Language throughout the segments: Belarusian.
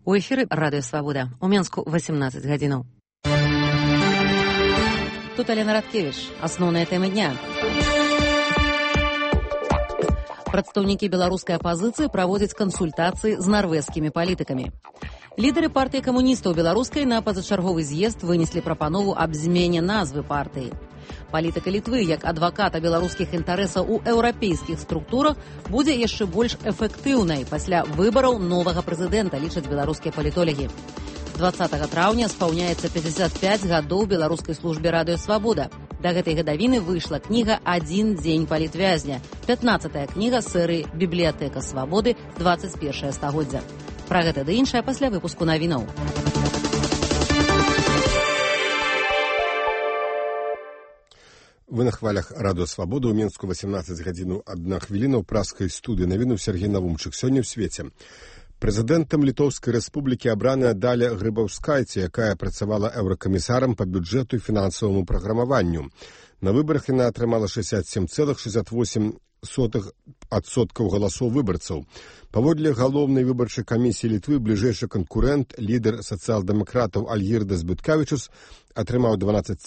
У эфіры Радыё Свабода. У Менску 18 гадзінаў. Тут Алена Радкевіч. Асноўныя тэмы дня. Прадстаўнікі беларускай апазіцыі праводзяць кансультацыі з нарвежскімі палітыкамі. Лідары партыі камуністаў беларускай на пазачарговы з'езд вынеслі прапанову аб змене назвы партыі. Палітыка Літвы, як адваката беларускіх інтарэсаў у еўрапейскіх структурах, будзе яшчэ больш эфектыўнай пасля выбараў новага прэзідэнта, лічаць беларускія палітолагі. 20 траўня спаўняецца 55 гадоў беларускай службе Радыё Свабода. Да гэтай гадавіны выйшла кніга «Адзін дзень палітвязня», 15-я кніга серыі «Бібліятэка свабоды. 21 стагоддзя». Пра гэта ды іншае пасля выпуску навінаў. Вы на хвалях Радыё Свабода. У Менску 18 гадзінаў 1 хвіліна. У праскай студыі навінуў Сергей Навумчык. Сёння ў свеце. Прэзідэнтам Літоўскай рэспублікі абраная Даля Грыбаўскайце, якая працавала еўракамісарам па бюджэту і фінансаваму праграмаванню. На выбарах яна атрымала 67,68% галасоў выбарцаў. Паводле галоўнай выбарчай камісіі Літвы бліжэйшы канкурэнт, лідар сацыял-дэмакратаў Альгірдас Быткавічус, атрымаў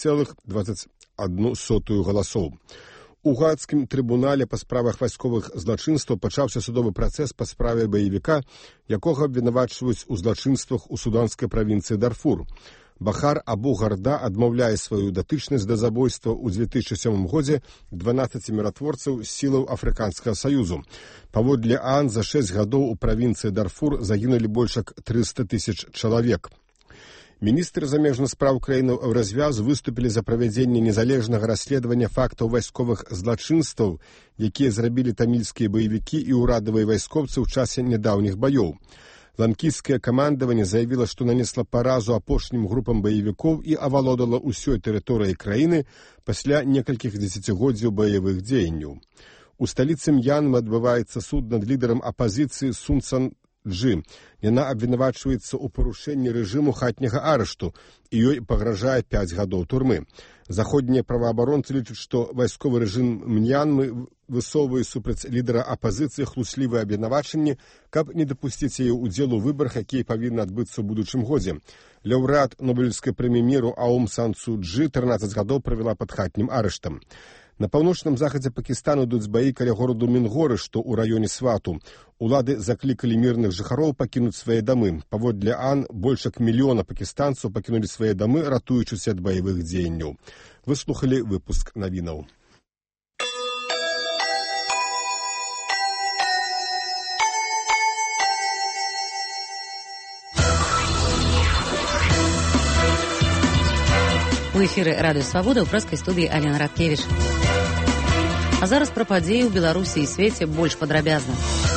12,21% галасоў. У Гаагскім трыбунале па справах вайсковых злачынстваў пачаўся судовы працэс па справе баевіка, якога абвінавачваюць у злачынствах у суданскай правінцыі Дарфур. Бахар Абу Гарда адмаўляе сваю датычнасць да забойства ў 2007 годзе 12 міратворцаў з сілаў Афрыканскага саюзу. Паводле ААН за 6 гадоў у правінцыі Дарфур загінулі больш як 300 000 чалавек. Міністры замежных спраў краінаў Еўразвязу выступілі за правядзенне незалежнага расследавання фактаў вайсковых злачынстваў, якія зрабілі тамільскія баевікі і ўрадавыя вайскоўцы ў часе нядаўніх баёў. Ланкійскае камандаванне заявіла, што нанесла паразу апошнім групам баевікоў і авалодала ўсёй тэрыторыяй краіны пасля некалькіх дзесяцігоддзяў баявых дзеянняў. У сталіцы М'янмы адбываецца суд над лідарам апазіцыі Сун Сан Чжы. Яна абвінавачваецца ў парушэнні рэжыму хатняга арышту, і ёй пагражае 5 гадоў турмы. Заходнія праваабаронцы лічаць, што вайсковы рэжым М'янмы высоўвае супраць лідара апазіцыі хлуслівыя абвінавачанні, каб не дапусціць яе ўдзел у выбарах, якія павінны адбыцца ў будучым годзе. Лаўрэат Нобелеўскай прэміі міру Аум Сан Су Чжы 13 гадоў правяла пад хатнім арыштам. На паўночным захадзе Пакістану ідуць баі каля гораду Мінгоры, што ў раёне Свату. Улады заклікалі мірных жыхароў пакінуць свае дамы. Паводле ААН больш як мільёна пакістанцаў пакінулі свае дамы, ратуючыся ад баявых дзеянняў. Вы слухалі выпуск навінаў. У эфіры Радыё Свабода ў праскай студыі Алена Радкевіч. А зараз пра падзеі ў Беларусі і свеце больш падрабязна.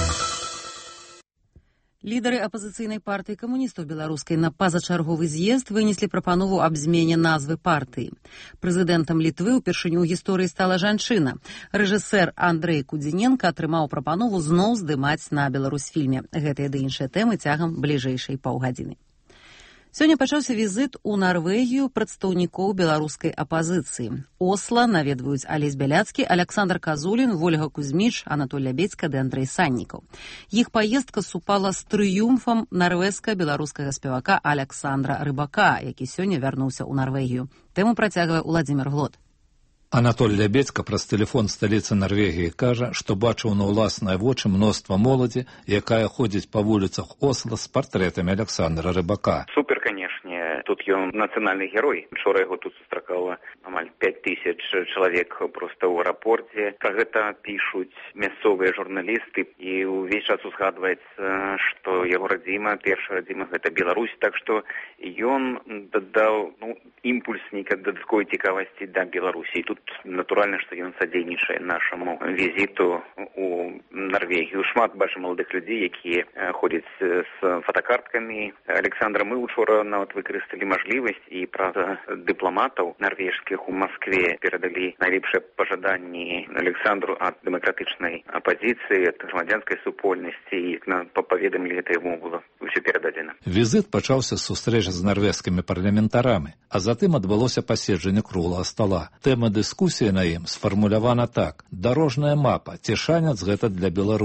Лідары апазіцыйнай партыі камуністаў беларускай на пазачарговы з'езд вынеслі прапанову аб змене назвы партыі. Прэзідэнтам Літвы ўпершыню ў гісторыі стала жанчына. Рэжысэр Андрэй Кудзіненка атрымаў прапанову зноў здымаць на Беларусьфільме. Гэтыя ды іншыя тэмы цягам бліжэйшай паўгадзіны. Сёння пачаўся візіт у Нарвегію прадстаўнікоў беларускай апазіцыі. Осла наведваюць Алесь Бяляцкі, Аляксандр Казулін, Вольга Кузьміч, Анатоль Лябедзька ды Андрэй Саннікаў. Іх паездка супала з трыумфам нарвежска-беларускага спевака Аляксандра Рыбака, які сёння вярнуўся ў Нарвегію. Тэму працягвае Уладзімір Глот. Анатоль Лябедзька праз тэлефон сталіцы Нарвегіі кажа, што бачыў на ўласныя вочы мноства моладзі, якая ходзіць па вуліцах Осла з партрэтамі Аляксандра Рыбака. Супер, канешне, тут ён нацыянальны герой. Учора яго тут сустракала амаль 5000 чалавек проста ў аэрапорце. Пра гэта пішуць мясцовыя журналісты, і ўвесь час узгадваецца, што яго радзіма, першая радзіма гэта Беларусь, так што ён дадаў імпульс нейкай дадатковай цікавасці да Беларусі. І тут натуральна, што ён садзейнічае нашаму візіту у Нарвегію. Шмат бачым маладых людзей, якія ходзяць з фотакарткамі Александра. Мы учора нават выкарысталі мажлівасць і праз дыпламатаў нарвежскіх у Маскве перадалі найлепшыя пажаданні Александру ад дэмакратычнай апазіцыі, ад грамадзянскай супольнасці, і паведамілі гэта яму было ўсё перададзена. Візіт пачаўся з сустрэчы з нарвежскімі парламентарамі, а затым адбылося паседжанне круглага стала. Тэма дыскусіі на ім сфармулявана так: дарожная мапа, ці шанец гэта для Беларусі.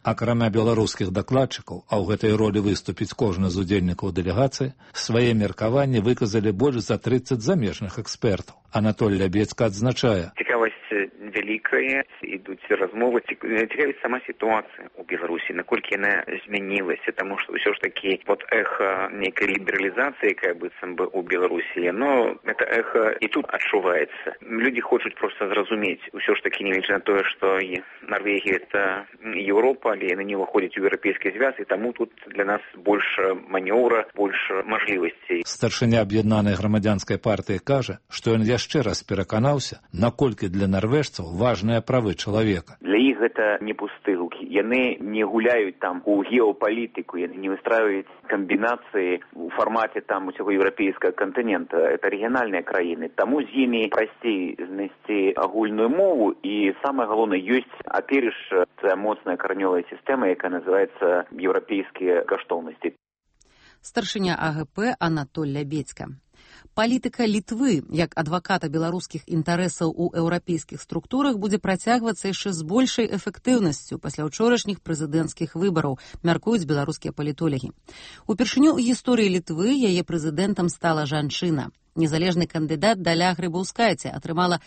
Акрамя беларускіх дакладчыкаў, а ў гэтай ролі выступіць кожны з удзельнікаў дэлегацыі, свае меркаванні выказалі больш за 30 замежных экспертаў. Анатоль Лябецка адзначае: цікавасць вялікая, ідуць размовы, цікавіць сама сітуацыя ў Беларусі, наколькі яна змянілася, таму што ўсё ж такі эха нейкай лібералізацыі, якая быццам бы ў Беларусі, но гэта эха і тут адчуваецца. Людзі хочуць проста зразумець, усё ж такі, нягледзячы на тое, што Нарвегія это Еўропа, але яны не ўваходзяць у еўрапейскі звяз, і таму тут для нас больш манеўра, больш мажлівасцей. Старшыня аб'яднанай грамадзянскай партыі кажа, што ён яшчэ раз пераканаўся, наколькі для нарвежцаў важныя правы чалавека. Для іх гэта не пусты гук. Яны не гуляюць там у геапалітыку, яны не выстраююць камбінацыі у фармаце там усяго еўрапейскага кантынента. Это рэгіянальныя краіны. Таму з імі прасцей знайсці агульную мову, і самае галоўнае, ёсць аперыш ця моцная каранёвая сістэма, якая называецца еўрапейскія каштоўнасці. Старшыня АГП Анатоль Лябецка. Палітыка Літвы, як адваката беларускіх інтарэсаў у еўрапейскіх структурах, будзе працягвацца яшчэ з большай эфектыўнасцю пасля ўчорашніх прэзідэнцкіх выбараў, мяркуюць беларускія палітолагі. Упершыню ў гісторыі Літвы яе прэзідэнтам стала жанчына. Незалежны кандыдат Даля Грыбаўскайце атрымала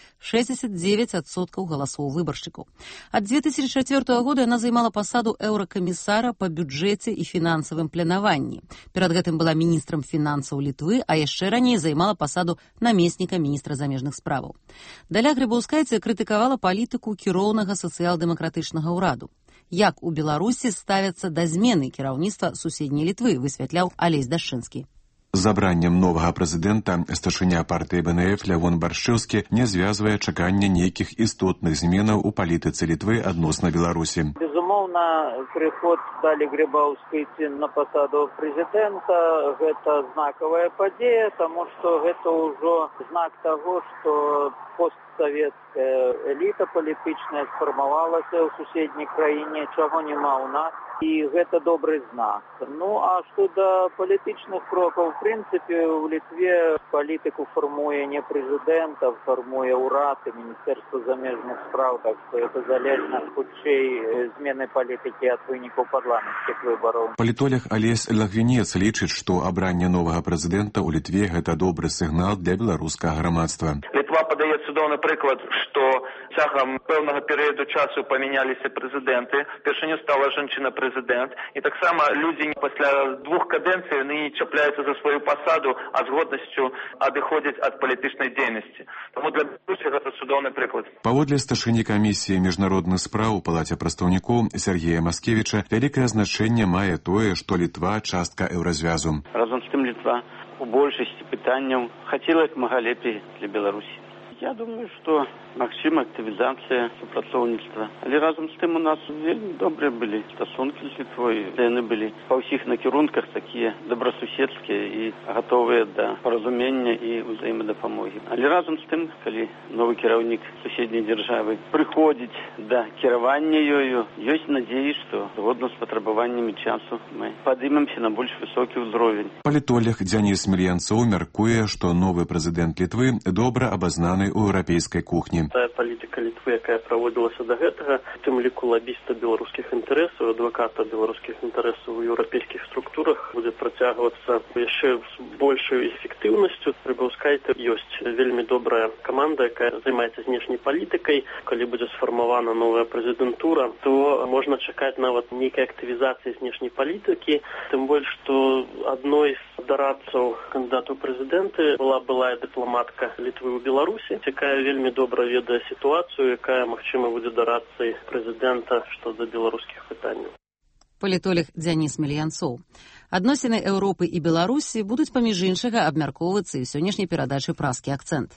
69% галасоў выбаршчыкаў. Ад 2004 года яна займала пасаду еўракамісара па бюджэце і фінансавым планаванні. Перад гэтым была міністрам фінансаў Літвы, а яшчэ раней займала пасаду намесніка міністра замежных справаў. Даля Грыбаўскайце крытыкавала палітыку кіроўнага сацыял-дэмакратычнага ўраду. Як у Беларусі ставяцца да змены кіраўніцтва суседняй Літвы, высвятляў Алесь Дашчынскі. З абраннем новага прэзідэнта старшыня партыі БНФ Лявон Баршчэўскі не звязвае чакання нейкіх істотных зменаў у палітыцы Літвы адносна Беларусі. Безумоўна, прыход Далі Грыбаўскайцы на пасаду прэзідэнта – гэта знакавая падзея, таму што гэта ўжо знак таго, што постсавецкая эліта палітычная сфармавалася ў суседняй краіне, чаго няма ў нас. І гэта добры знак. Ну, а што да палітычных крокаў, в прынцыпе, у Літве палітыку фармуе не прэзідэнт, а фармуе ўрад і Міністэрства замежных спраў, так што гэта залежна хутчэй змены палітыкі ад вынікаў парламенцкіх выбараў. Палітолог Алесь Лагвінец лічыць, што абранне новага прэзідэнта ў Літве гэта добры сігнал для беларускага грамадства. Літва падае цудоўны прыклад, што цягам пэўнага перыяду часу памяняліся прэзідэнты, першыню стала жанчына-прэзідэнт, і таксама людзі пасля 2 кадэнцый яны чапляюцца за сваю пасаду, а з годнасцю адыходзяць ад палітычнай дзейнасці. Таму для Беларусі гэта цудоўны прыклад. Паводле старшыні камісіі міжнародных спраў у Палаце прадстаўнікоў Сергея Маскевіча, вялікае значэнне мае тое, што Літва частка еўразвязу. Разом з тым Літва у большасці пытанняў хацела як мага лепей для Беларусі. Я думаю, што магчыма актывізацыя супрацоўніцтва. Але разам з тым у нас вельмі добрыя былі стасункі з Літвой. Яны былі па ўсіх накірунках такія добрасуседскія і гатовыя да паразумення і ўзаемадапамогі. Але разам з тым, калі новы кіраўнік суседняй дзяржавы прыходзіць да кіравання ёю, ёсць надзеі, што згодна з патрабаваннямі часу мы падымемся на больш высокі ўзровень. Палітолог Дзяніс Мільянцоў мяркуе, што новы прэзідэнт Літвы добра абазнаны ў еўрапейскай кухні. Тая палітыка Літвы, якая праводзілася да гэтага, у тым ліку лабіста беларускіх інтарэсаў, адваката беларускіх інтарэсаў у еўрапейскіх структурах, будзе працягвацца яшчэ з большай эфектыўнасцю. Грыбаўскайце ёсць вельмі добрая каманда, якая займаецца знешняй палітыкай. Калі будзе сфармавана новая прэзідэнтура, то можна чакаць нават нейкай актывізацыі знешняй палітыкі, тым больш, што адной з дарадцаў кандыдату прэзідэнты была былая дыпламатка Літвы ў Беларусі, якая вельмі добра ведае сітуацыю, якая, магчыма, будзе дарадцай прэзідэнта што да беларускіх пытанняў. Палітолог Дзяніс Мільянцоў. Адносіны Еўропы і Беларусі будуць паміж іншага абмяркоўвацца і ў сённяшняй перадачы «Празкі акцэнт».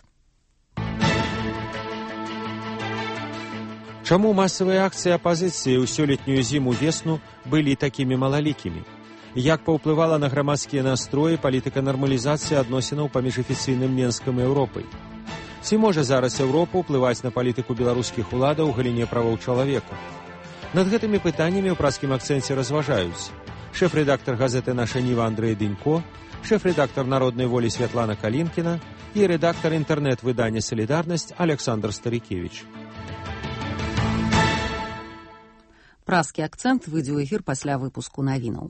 Чаму масавыя акцыі апазіцыі ў сёлетнюю зіму-весну былі такімі малалікімі? Як паўплывала на грамадскія настроі палітыка нармалізацыі адносінаў паміж афіцыйным Менскам і Еўропай? Ці можа зараз Еўропа ўплываць на палітыку беларускіх уладаў у галіне правоў чалавека? Над гэтымі пытаннямі ў «Празкім акцэнце» разважаюць шэф-рэдактар газеты «Наша Ніва» Андрэй Дынько, шэф-рэдактар «Народнай волі» Святлана Калінкіна і рэдактар інтэрнэт-выдання «Салідарнасць» Александр Старыкевіч. Празкі акцэнт выйдзе ў эфір пасля выпуску навінаў.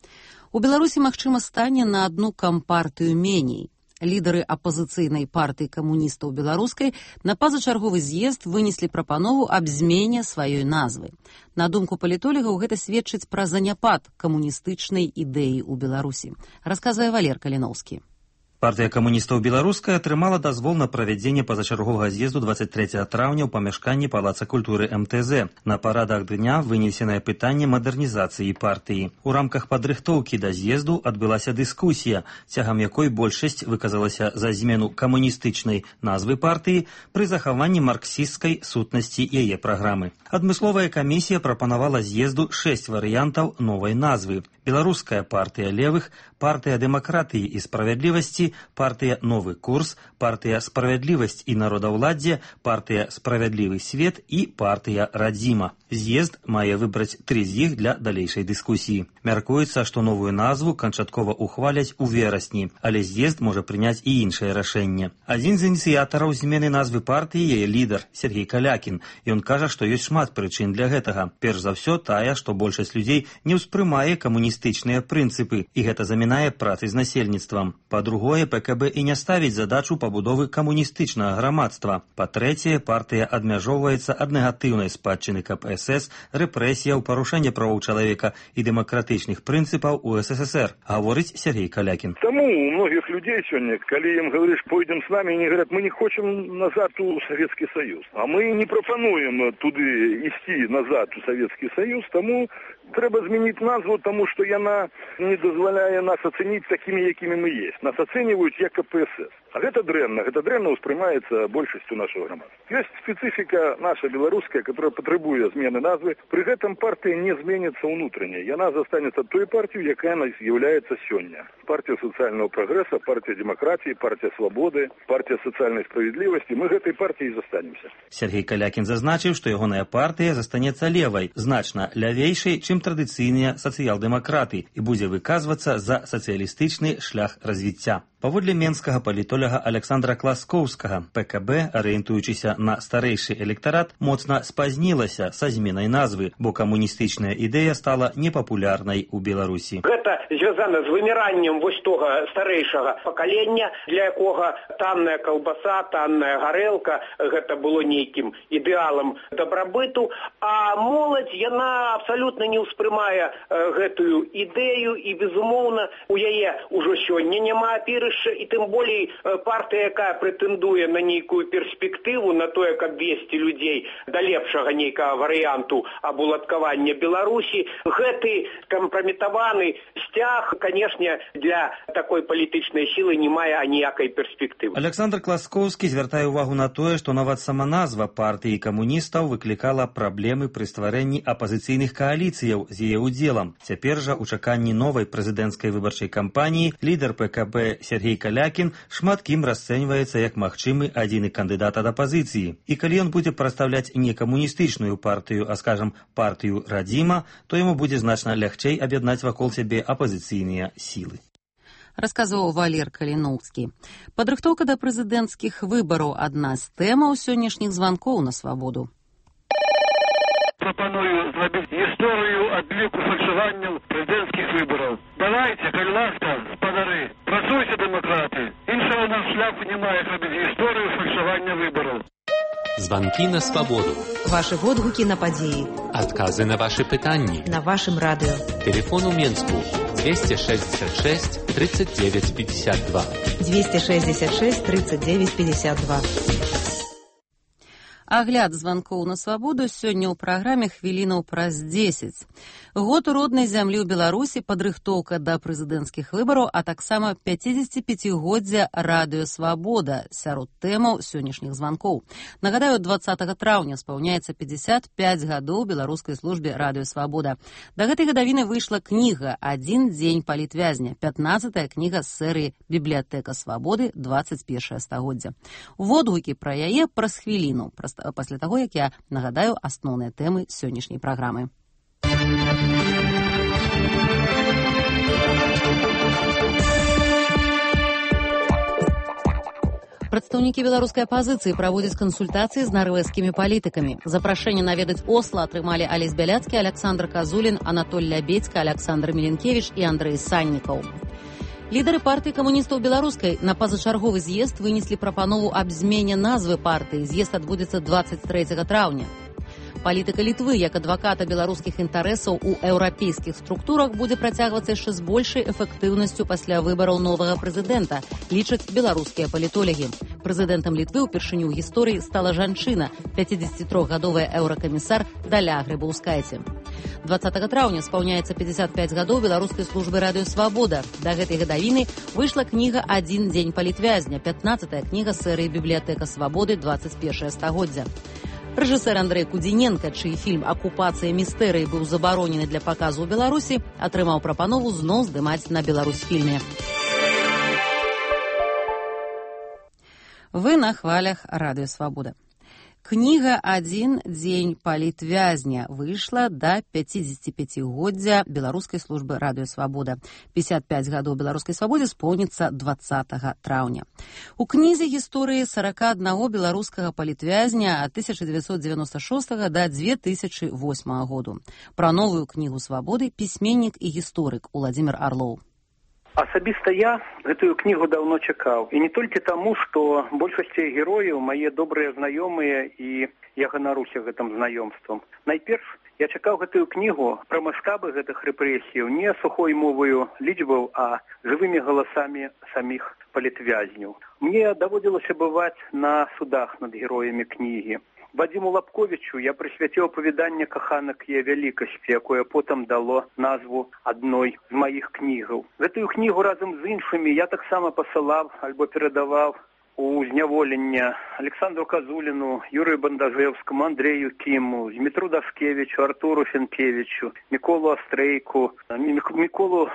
У Беларусі, магчыма, стане на одну кампартыю меней. Лідары апазіцыйнай партыі камуністаў беларускай на пазачарговы з'езд вынеслі прапанову аб змене сваёй назвы. На думку палітолагаў, гэта сведчыць пра заняпад камуністычнай ідэі ў Беларусі. Расказвае Валер Каліноўскі. Партыя камуністаў беларуская атрымала дазвол на правядзенне пазачарговага з'езду 23 траўня ў памяшканні Палаца культуры МТЗ. На парадах дня вынесенае пытанне мадэрнізацыі партыі. У рамках падрыхтоўкі да з'езду адбылася дыскусія, цягам якой большасць выказалася за змену камуністычнай назвы партыі пры захаванні марксісцкай сутнасці яе праграмы. Адмысловая камісія прапанавала з'езду 6 варыянтаў новай назвы. Беларуская партыя левых, партыя дэмакратыі і справядлівасці, партыя новы курс, партыя справядлівасць і народаўладдзе, партыя справядлівы свет і партыя радзіма. З'езд мае выбраць 3 з іх для далейшай дыскусіі. Мяркуецца, што новую назву канчаткова ухваляць у верасні, але з'езд можа прыняць і іншае рашэнне. Адзін з ініцыятараў змены назвы партыі яе лідар Сергей Калякін. Ён кажа, што ёсць шмат прычын для гэтага. Перш за ўсё тая, што большасць людзей не ўспрымае камуністычныя прынцыпы, і гэта замінае працы з насельніцтвам. Па-другое, ПКБ і не ставіць задачу пабудовы камуністычнага грамадства. Па-трэцяе, партыя адмяжоўваецца ад негатыўнай спадчыны КПСС, рэпрэсіяў, парушэння правоў чалавека і дэмакратычных прынцыпаў у СССР, гаворыць Сергей Калякін. Таму у многіх людзей сёння, калі ім говориш, пойдем с нами, они говорят, мы не хочем назад у Советский Союз. А мы не пропонуем туды ісці назад у Советский Союз, таму трэба змяніць назву, таму што яна не дазваляе нас ацэніць такімі, якімі мы есть. Нас ацэньваюць як КПСС. А гэта дрэнна ўспрымаецца большасцю нашего грамадства. Ёсць специфика наша беларуская, которая патрабуе змены назвы. Пры гэтым партыя не зменіцца ўнутрыня. Яна застанецца той партыю, якая з'яўляецца сёння. Партия социального прогресса, партия демократии, партия свободы, партия социальной справедливости. Мы гэтай партией застанемся. Сергей Калякін зазначыў, што ягоная партыя застанецца левай, значна лявейшай, чым традыцыйныя сацыял-дэмакраты, і будзе выказвацца за сацыялістычны шлях развіцця. Паводле менскага палітолага Александра Класкоўскага, ПКБ, арыентуючыся на старэйшы электарат, моцна спазнілася са зменай назвы, бо камуністычная ідэя стала непапулярнай у Беларусі. Гэта звязана з выміраннем вось тога старэйшага пакалення, для якога танная каўбаса, танная гарэлка, гэта было нейкім ідэалам дабрабыту, а моладзь, яна абсалютна не ўспрымае гэтую ідэю, і, безумоўна, у яе ўжо сёння няма апірыш, і тым болей партыя, якая прэтэндуе на нейкую перспектыву, на тое, каб весці людзей да лепшага нейкага варыянту абуладкавання Беларусі, гэты кампраметаваны сцяг, канешне, для такой палітычнай сілы не мае аніякай перспектывы. Александр Класкоўскі звяртае ўвагу на тое, што нават сама назва партыі камуністаў выклікала праблемы пры стварэнні апазіцыйных кааліцыяў з яе ўдзелам. Цяпер жа, у чаканні новай прэзідэнцкай выбарчай кампаніі, лідар ПКБ Сергей Калякін шмат кім расцэньваецца як магчымы адзіны кандыдат ад апазіцыі. І калі ён будзе прадстаўляць не камуністычную партыю, а, скажам, партыю радзіма, то яму будзе значна лягчэй аб'яднаць вакол сябе апазіцыйныя сілы. Расказваў Валер Каліноўскі. Падрыхтоўка да прэзідэнцкіх выбараў – адна з тэмаў сённяшніх званкоў на свабоду. Пропоную зрабіць гісторыю адліку фальшаванняў прэзідэнцкіх выбараў. Давайте, калі ласка, спадары, працуйце, дэмакраты. Іншага нам шляху не мае зрабіць гісторыю фальшавання выбараў. Звонки на свободу. Ваши водгуки на подеи. Отказы на ваши пытанни. На вашем радио. Телефон у Менску 266 39 52. 266 39 52. Агляд званкоў на свабоду сёння ў праграме хвілінаў праз 10. Год у роднай зямлі ў Беларусі, падрыхтоўка да прэзідэнцкіх выбараў, а таксама 55-годдзя радыё «Свабода» сярод тэмаў сённяшніх званкоў. Нагадаю, 20 траўня спаўняецца 55 гадоў беларускай службе радыё «Свабода». Да гэтай гадавіны выйшла кніга «Адзін дзень палітвязня», 15-я кніга з серыі «Бібліятэка свабоды. 21 стагоддзя». Водгукі пра яе праз хвіліну, пасля таго, як я нагадаю асноўныя тэмы сённяшняй праграмы. Прадстаўнікі беларускай апазіцыі праводзяць кансультацыі з нарвежскімі палітыкамі. Запрашэнне наведаць Осла атрымалі Алесь Бяляцкі, Александр Казулін, Анатоль Лябедзька, Александр Міленкевіч і Андрэй Саннікаў. Лідары партыі камуністаў беларускай на пазачарговы з'езд вынеслі прапанову аб змене назвы партыі. З'езд адбудзецца 23 траўня. Палітыка Літвы як адваката беларускіх інтарэсаў у еўрапейскіх структурах будзе працягвацца яшчэ з большай эфектыўнасцю пасля выбараў новага прэзідэнта, лічаць беларускія палітолагі. Прэзідэнтам Літвы ўпершыню ў гісторыі стала жанчына, 53-гадовая еўракамісар Даля Грыбаўскайце. 20 траўня спаўняецца 55 гадоў беларускай службы радыё «Свабода». Да гэтай гадавіны выйшла кніга «Адзін дзень палітвязня», 15-я кніга серыі «Бібліятэка свабоды. 21 стагоддзя». Рэжысэр Андрэй Кудзіненка, чый фільм «Акупацыя містэрыі» быў забаронены для паказу ў Беларусі, атрымаў прапанову зноў здымаць на Беларусьфільме. Вы на хвалях радыё «Свабода». Кніга «Адзін дзень палітвязня» выйшла да 55-годдзя беларускай службы радыё «Свабода». 55 гадоў беларускай свабодзе споўніцца 20 траўня. У кнізе гісторыі 41 беларускага палітвязня ад 1996 да 2008 году. Пра новую кнігу свабоды пісьменнік і гісторык Уладзімір Арлоў. Асабіста я гэтую кнігу даўно чакаў. І не толькі таму, што большасці герояў мае добрыя знаёмыя, і я ганаруся гэтым знаёмствам. Найперш, я чакаў гэтую кнігу пра маштабы гэтых рэпрэсіяў не сухой моваю лічбаў, а жывымі галасамі саміх палітвязняў. Мне даводзілася бываць на судах над героямі кнігі. Вадзіму Лапковічу я прысвяціў апавяданне «Каханак яе вялікасці», якое потым дало назву адной з маіх кнігаў. Гэтую кнігу разам з іншымі я таксама пасылаў альбо перадаваў у зняволенне Александру Казуліну, Юрію Бандажевскому, Андрею Кіму, Дмітру Дашкевичу, Артуру Фенкевичу, Міколу Астрейку, Міколу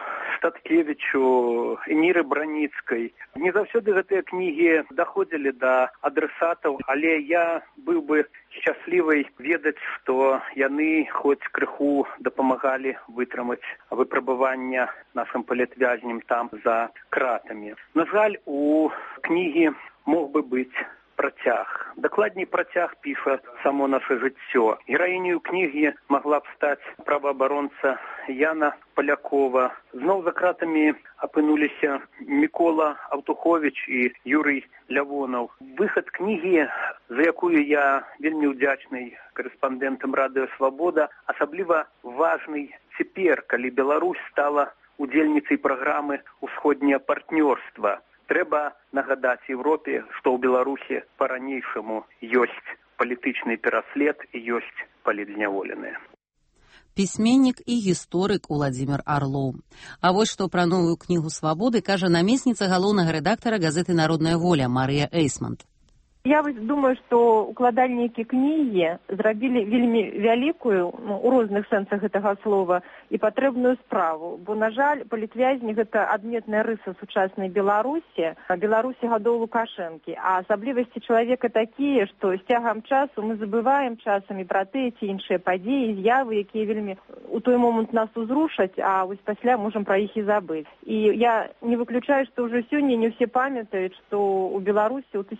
Статкевичу, Эніры Браніцкай. Не заўсёды гэтыя кнігі даходзілі да адресатаў, але я быў бы шчаслівай ведаць, што яны хоць крыху дапамагалі вытрымаць выпрабавання нашым палітвязням там за кратамі. На жаль, у кнігі мог бы быць працяг. Дакладней, працяг піша само наша жыццё. Гераіню кнігі магла б стаць праваабаронца Яна Палякова. Зноў за кратамі апынуліся Мікола Аўтуховіч і Юрый Лявонаў. Выхад кнігі, за якую я вельмі ўдзячны корэспандэнтам радыё «Свабода», асабліва важны цяпер, калі Беларусь стала удзельніцай праграмы «Усходняе партнёрства». Трэба нагадаць Еўропе, што ў Беларусі па-ранейшаму ёсць палітычны пераслед і ёсць палітзняволеныя. Пісьменнік і гісторык Уладзімір Арлоў. А вось што пра новую кнігу свабоды кажа намесніца галоўнага рэдактара газеты «Народная воля» Марыя Эйсманд. Я думаю, што укладальнікі кнігі зрабілі вельмі вялікую, у розных сэнсах гэтага слова, і патрэбную справу. Бо, на жаль, палітвязні – гэта адметная рыса сучаснай Беларусі, Беларусі гадоў Лукашэнкі. А асаблівасці чалавека такія, што з цягам часу мы забываем часамі пра тыя ці іншыя падзеі, з'явы, якія вельмі у той момант нас узрушаць, а вось пасля можам пра іх і забыць. І я не выключаю, што ўжо сёння не ўсе памятаюць, што ў Беларусі ў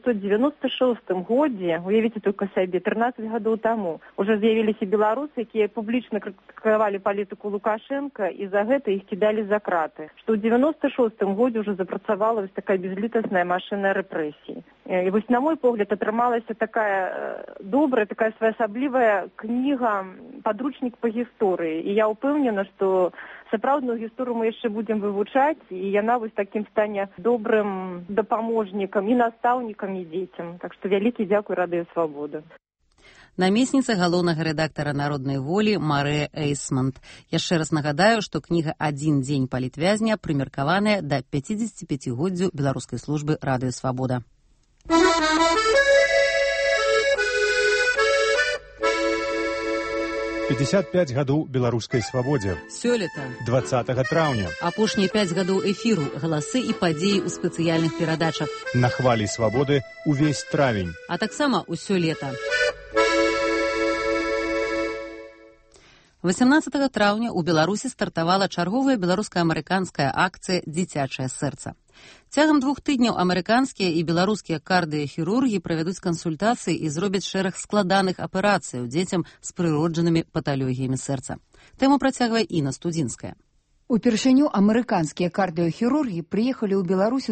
1996 годзе, уявіце толькі сабе, 13 гадоў таму, уже з'явіліся беларусы, якія публічна крытыкавалі палітыку Лукашенка, і за гэта іх кідалі за краты. Што ў 96 годзе уже запрацавала вось такая безлітасная машына рэпрэсій. І вось, на мой погляд, атрымалася такая добрая, такая своеасаблівая кніга, падручнік па гісторыі. І я ўпэўнена, што сапраўдную гісторыю мы яшчэ будзем вывучаць, і яна вось такім стане добрым дапаможнікам і настаўнікам, і дзецям. Так што вялікі дзякуй радыё «Свабода». Намесніца галоўнага рэдактара «Народнай волі» Марыя Эйсманд. Яшчэ раз нагадаю, што кніга «Адзін дзень палітвязня» прымеркаваная да 55-годдзю беларускай службы радыё «Свабода». 55 гадоў беларускай свабодзе. Сёлета. 20 траўня. Апошнія 5 гадоў эфіру, галасы і падзеі ў спецыяльных перадачах. На хвалі свабоды увесь травень. А таксама ўсё лета. 18 траўня ў Беларусі стартавала чарговая беларуска-амерыканская акцыя «Дзіцячае сэрца». Цягам 2 тыдняў амерыканскія і беларускія кардыяхірургі правядуць кансультацыі і зробяць шэраг складаных аперацыяў дзецям з прыроджанымі паталогіямі сэрца. Тэму працягвае Інна Студзінская. Упершыню амерыканскія кардыяхірургі прыехалі ў Беларусь у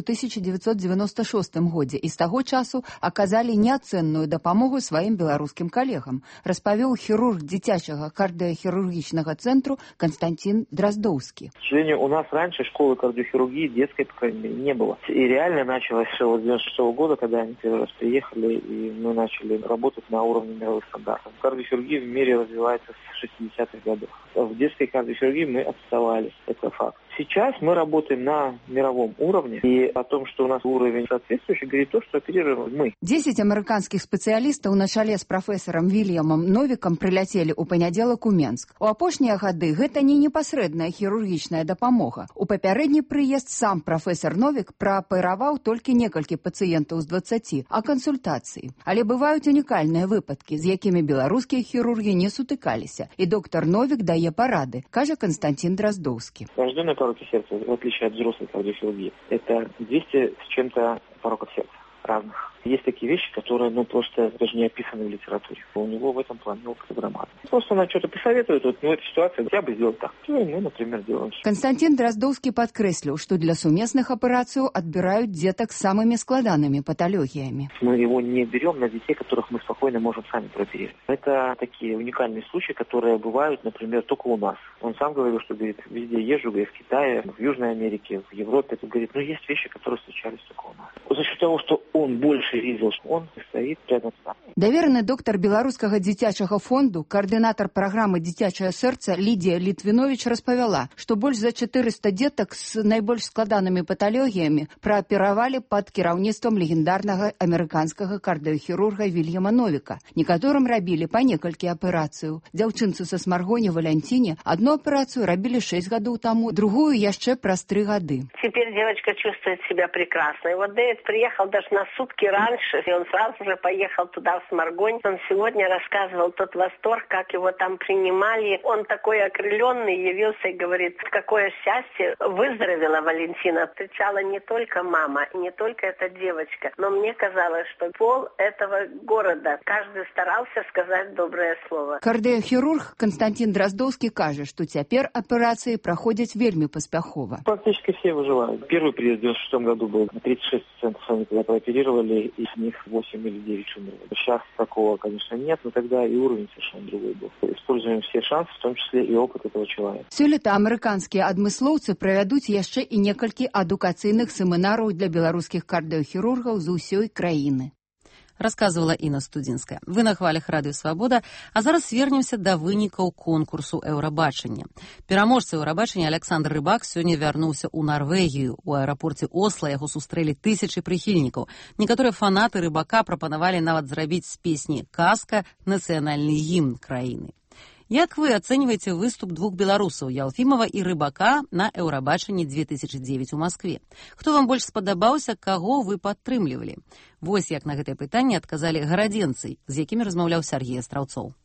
1996 годзе і з таго часу аказалі неацэнную дапамогу сваім беларускім калегам, распавёў хірург дзіцячага кардыяхірургічнага цэнтру Константин Дроздовский. К сожалению, у нас раньше школы кардиохирургии детской, по крайней мере, не было. И реально началось все с 96 года, когда они первый раз приехали, и мы начали работать на уровне мировых стандартов. Кардиохирургия в мире развивается с 60-х годов. В детской кардиохирургии мы отставали. Это факт. Сейчас мы работаем на мировом уровне, и о том, что у нас уровень соответствующий, говорит то, что оперируем мы. 10 амерыканскіх спецыялістаў на чале з прафесарам Вільямам Новікам прыляцелі ў панядзелак у Менск. У апошнія гады гэта не непасрэдная хірургічная дапамога. У папярэдні прыезд сам прафесар Новік праапераваў толькі некалькі пацыентаў з 20, а кансультацыі. Але бываюць унікальныя выпадкі, з якімі беларускія хірургі не сутыкаліся, і доктор Новік дае парады, кажа Константин Дроздовский. Врожденная пороки сердца, в отличие от взрослой кардиохирургии, это 200 с чем-то пороков сердца разных. Есть такие вещи, которые, просто даже не описаны в литературе. У него в этом плане опыт громадный. Просто она что-то посоветует, в этой ситуации я бы сделал так. Мы, например, делаем. Константин Дроздовский падкрэсліў, што для сумесных аперацыяў адбіраюць дзетак з самымі складанымі паталогіямі. Мы его не берем на детей, которых мы спокойно можем сами прооперировать. Это такие уникальные случаи, которые бывают, например, только у нас. Он сам говорил, что, говорит, везде езжу, говорит, в Китае, в Южной Америке, в Европе. Это, говорит, есть вещи, которые случались только у нас. За счет того, что он больше видел, что он стоит рядом с нами. Давераны доктар беларускага дзіцячага фонду, координатор программы «Дзіцячае сэрца» Лідія Літвіновіч распавяла, што больш за 400 дзетак з найбольш складанымі паталогіямі прааперавалі пад кіраўніцтвам легендарнага амерыканскага кардыохірурга Вільяма Новіка. Некаторым рабілі па некалькі аперацыяў. Дзяўчынцы са Смаргоне Валянціне одну операцию рабили 6 годов тому, другую яшчэ праз 3 годы. Теперь девочка чувствует себя прекрасно. И вот Дэвид приехал даже на сутки раньше, и он сразу же поехал туда, в Сморгонь. Он сегодня рассказывал тот восторг, как его там принимали. Он такой окрыленный явился и говорит, какое счастье, выздоровела Валентина. Встречала не только мама, не только эта девочка, но мне казалось, что пол этого города, каждый старался сказать доброе слово. Кардыохірург Константин Дроздовский кажа, што цяпер аперацыі праходзяць вельмі паспяхова. Практически все выживают. Первый приезд в 96 году был 36% они тогда прооперировали, из них 8 или 9 умерли. Сейчас такого, конечно, нет, но тогда и уровень совершенно другой был. Используем все шансы, в том числе и опыт этого человека. Сёлета амерыканскія адмыслоўцы правядуць яшчэ і некалькі адукацыйных семінараў для беларускіх кардыохірургаў з усёй краіны. Рассказывала Інна Студзінская. Вы на хвалях Радыё Свабода, а зараз свернемся да вынікаў конкурсу Еўрабачання. Пераможца Еўрабачання Александр Рыбак сёння вярнуўся ў Нарвегію. У аэрапорце Осла яго сустрэлі тысячы прыхільнікаў. Некаторыя фанаты Рыбака прапанавалі нават зрабіць з песні «Казка» нацыянальны гімн краіны. Як вы ацэньваеце выступ двух беларусаў, Ялфімова і Рыбака, на Еўрабачанні 2009 у Маскве? Хто вам больш спадабаўся, каго вы падтрымлівалі? Вось як на гэтае пытанне адказалі гарадзенцы, з якімі размаўляў Сергей Астраўцоў.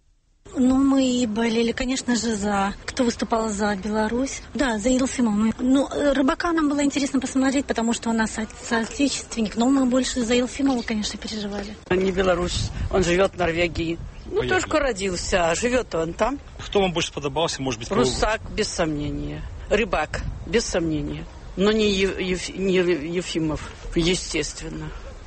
Мы болели, конечно же, за... Кто выступал за Беларусь? Да, за Елфимова. Рыбака нам было интересно посмотреть, потому что он нас соотечественник. Но мы больше за Елфимова, конечно, переживали. Он не белорус, он живет в Норвегии. Только родился, а живет он там. Кто вам больше сподобался, может быть? Русак, без сомнения. Рыбак, без сомнения. Но не Ефимов, естественно.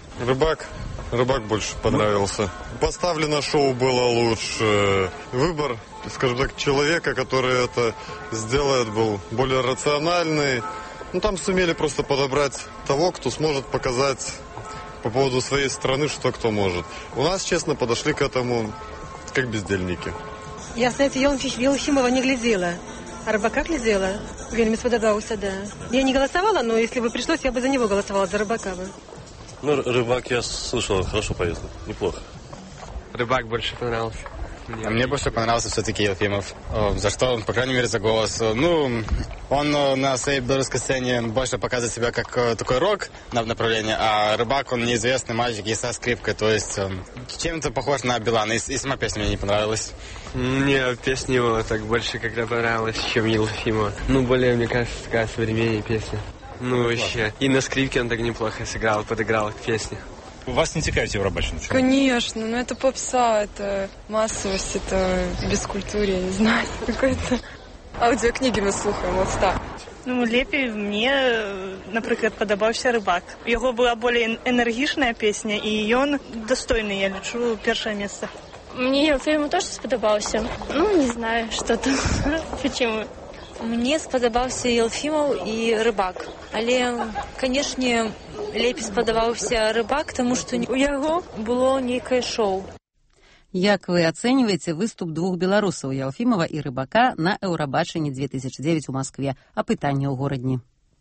Рыбак больше понравился. Поставлено шоу было лучше. Выбор, скажем так, человека, который это сделает, был более рациональный. Там сумели просто подобрать того, кто сможет показать по поводу своей страны, что кто может. У нас, честно, подошли к этому как бездельники. Я, знаете, Елфимова не глядела, а Рыбака глядела. Вельми сподобался, да. Я не голосовала, но если бы пришлось, я бы за него голосовала, за Рыбака бы. Рыбак, я слышал, хорошо поездил, неплохо. Рыбак больше понравился. А мне больше понравился все-таки Елфимов. За что? По крайней мере, за голос. Он на своей белорусской сцене больше показывает себя как такой рок на направлении, а Рыбак, он неизвестный мальчик и со скрипкой, то есть чем-то похож на Билана. И сама песня мне не понравилась. Мне песня его так больше когда понравилась, чем Елфимова. Более, мне кажется, такая современная песня. Вообще. И на скрипке он так неплохо сыграл, подыграл к песне. Вас не цікавить Евробачення? Конечно, это попса, это массовость, это бескультурье, я не знаю, какой-то аудиокниги мы слухаем, вот так. Лепей мне, наприклад, подобався Рыбак. Його була более энергичная песня, и он достойный, я лечу, первое место. Мне Елфимов тоже сподобався. Не знаю, что там, почему. Мне сподобався Елфімов і Рыбак. Але, канешне, лепей спадабаўся Рыбак, тому што у яго было нейкае шоу. Як вы ацэньваеце выступ двух беларусаў Елфімова і Рыбака на Еўрабачанні 2009 у Маскве? Апытанне ў горадні.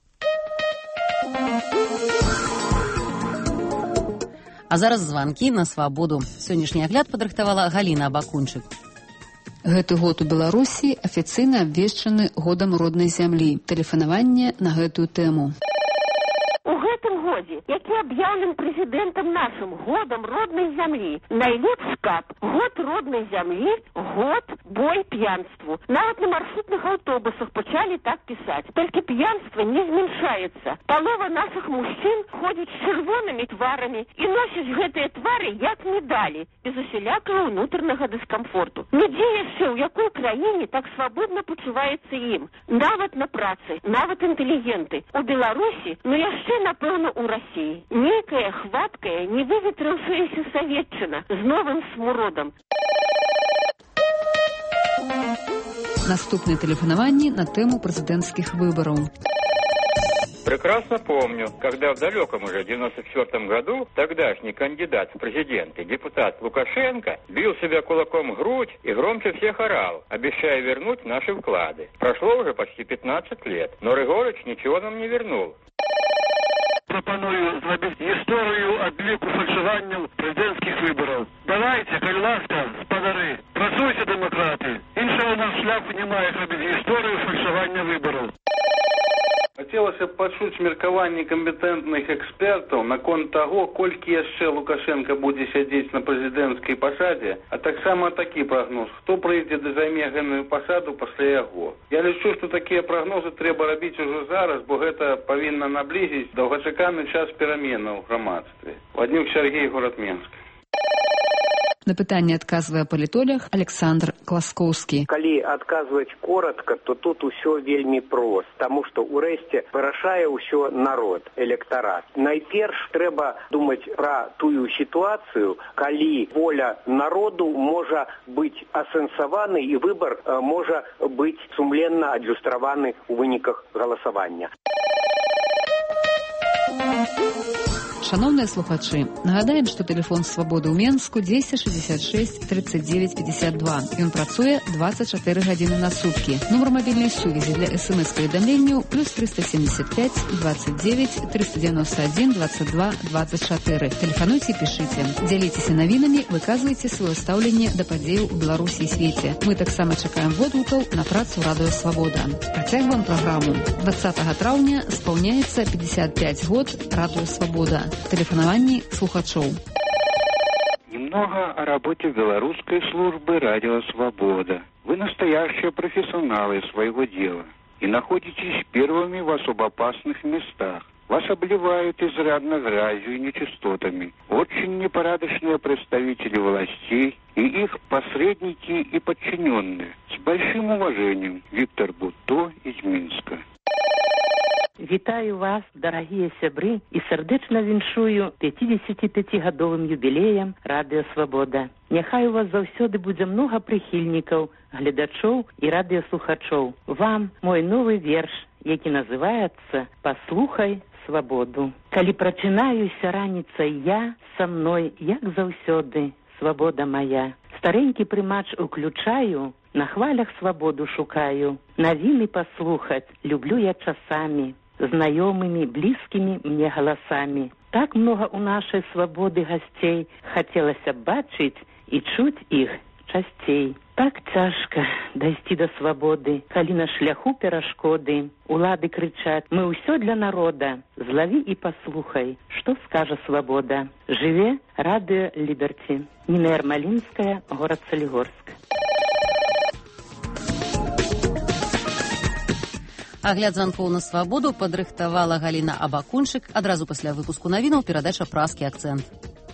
А зараз званкі на свабоду. Сённяшні агляд падрыхтавала Галіна Абакунчык. Гэты год у Беларусі афіцыйна абвешчаны годам роднай зямлі. Тэлефанаванне на гэтую тэму. У гэтым годзе, які аб'яўлен прэзідэнтам нашым годам роднай зямлі, найлепшы каб год роднай зямлі, год бой п'янству. Нават на маршрутных аўтобусах пачалі так пісаць. Толькі п'янства не змяншаецца. Палова нашых мужчын ходзіць з чырвонымі тварамі і носяць гэтыя твары як медалі, без усялякага ўнутранага дыскамфорту. Нідзе яшчэ ў якой краіне так свабодна пачуваецца ім. Нават на працы, нават інтэлігенты. У Беларусі, яшчэ, напэўна, у Расіі. Нейкая хваткая, не выветрыўшаяся саветчына з новым смуродам. Наступные телефонования на тему президентских выборов. Прекрасно помню, когда в далеком уже 94 году тогдашний кандидат в президенты, депутат Лукашенко, бил себя кулаком в грудь и громче всех орал, обещая вернуть наши вклады. Прошло уже почти 15 лет, но Рыгорыч ничего нам не вернул. Пропоную зробити історію адліку фальшуванням президентських виборів. Давайте, коль ласка, спадари, працюйте, демократи. Іншого нам шляху немає, як без історії фальшування виборів. Хотелось пачуць меркаванні кампетэнтных экспертаў наконт таго, колькі яшчэ Лукашенко будзе сядзець на прэзідэнцкай пасадзе, а таксама такі прагноз, хто прыйдзе да займе гэтую пасаду пасля яго. Я лічу, што такія прагнозы трэба рабіць ужо зараз, бо гэта павінна наблізіць доўгачаканы час пераменаў у грамадстве. Ваднюк Сергей, город Менск. На пытанне адказвае палітолог Александр Класкоўскі. Калі адказваць коротко, то тут усё вельмі прост, таму што ўрэшце вырашае ўсё народ, электарат. Найперш трэба думаць пра тую сітуацыю, калі воля народу можа быць асэнсаваны і выбар можа быць сумленна адлюстраваны ў выніках галасавання. Шановныя слухачы, нагадаем, што тэлефон свабоды ў Менску 266 39 52. Ён працуе 24 гадзіны на суткі. Нумар мабільнай сувязі для смс-паведамленняў +375 29 391 22 24. Тэлефануйце і пішыце. Дзяліцеся навінамі, выказвайце сваё стаўленне да падзеяў у Беларусі і свеце. Мы таксама чакаем водгукаў на працу Радыё Свабода. Працягваем праграму. 20 траўня спаўняецца 55 год Радыё Свабода. Телефонований слухачоў. Немного о работе белорусской службы «Радио Свобода». Вы настоящие профессионалы своего дела и находитесь первыми в особо опасных местах. Вас обливают изрядно грязью и нечистотами. Очень непорядочные представители властей и их посредники и подчиненные. С большим уважением, Виктор Бутто из Минска. Вітаю вас, дарагія сябры, і сардэчна віншую 55-гадовым юбілеем Радыё Свабода. Няхай у вас заўсёды будзе многа прыхільнікаў, гледачоў і радыёслухачоў. Вам мой новы верш, які называецца «Паслухай свабоду». Калі прачынаюся раніцай я, са мной, як заўсёды, свабода моя. Старенькі прымач уключаю, на хвалях свабоду шукаю. Навіны паслухаць люблю я часамі, знаёмымі, блізкімі мне галасамі. Так много у нашай свабоды гасцей, хацелася бачыць і чуць іх часцей. Так цяжка дайсці да свабоды, калі на шляху перашкоды. Улады крычаць: мы ўсё для народа. Злаві і паслухай, што скажа свабода. Жыве радыё Ліберці. Ніна Ярмалінская, горад Салігорск. Агляд званкоў на свабоду падрыхтавала Галіна Абакунчык. Адразу пасля выпуску навінаў перадача «Празкі акцэнт».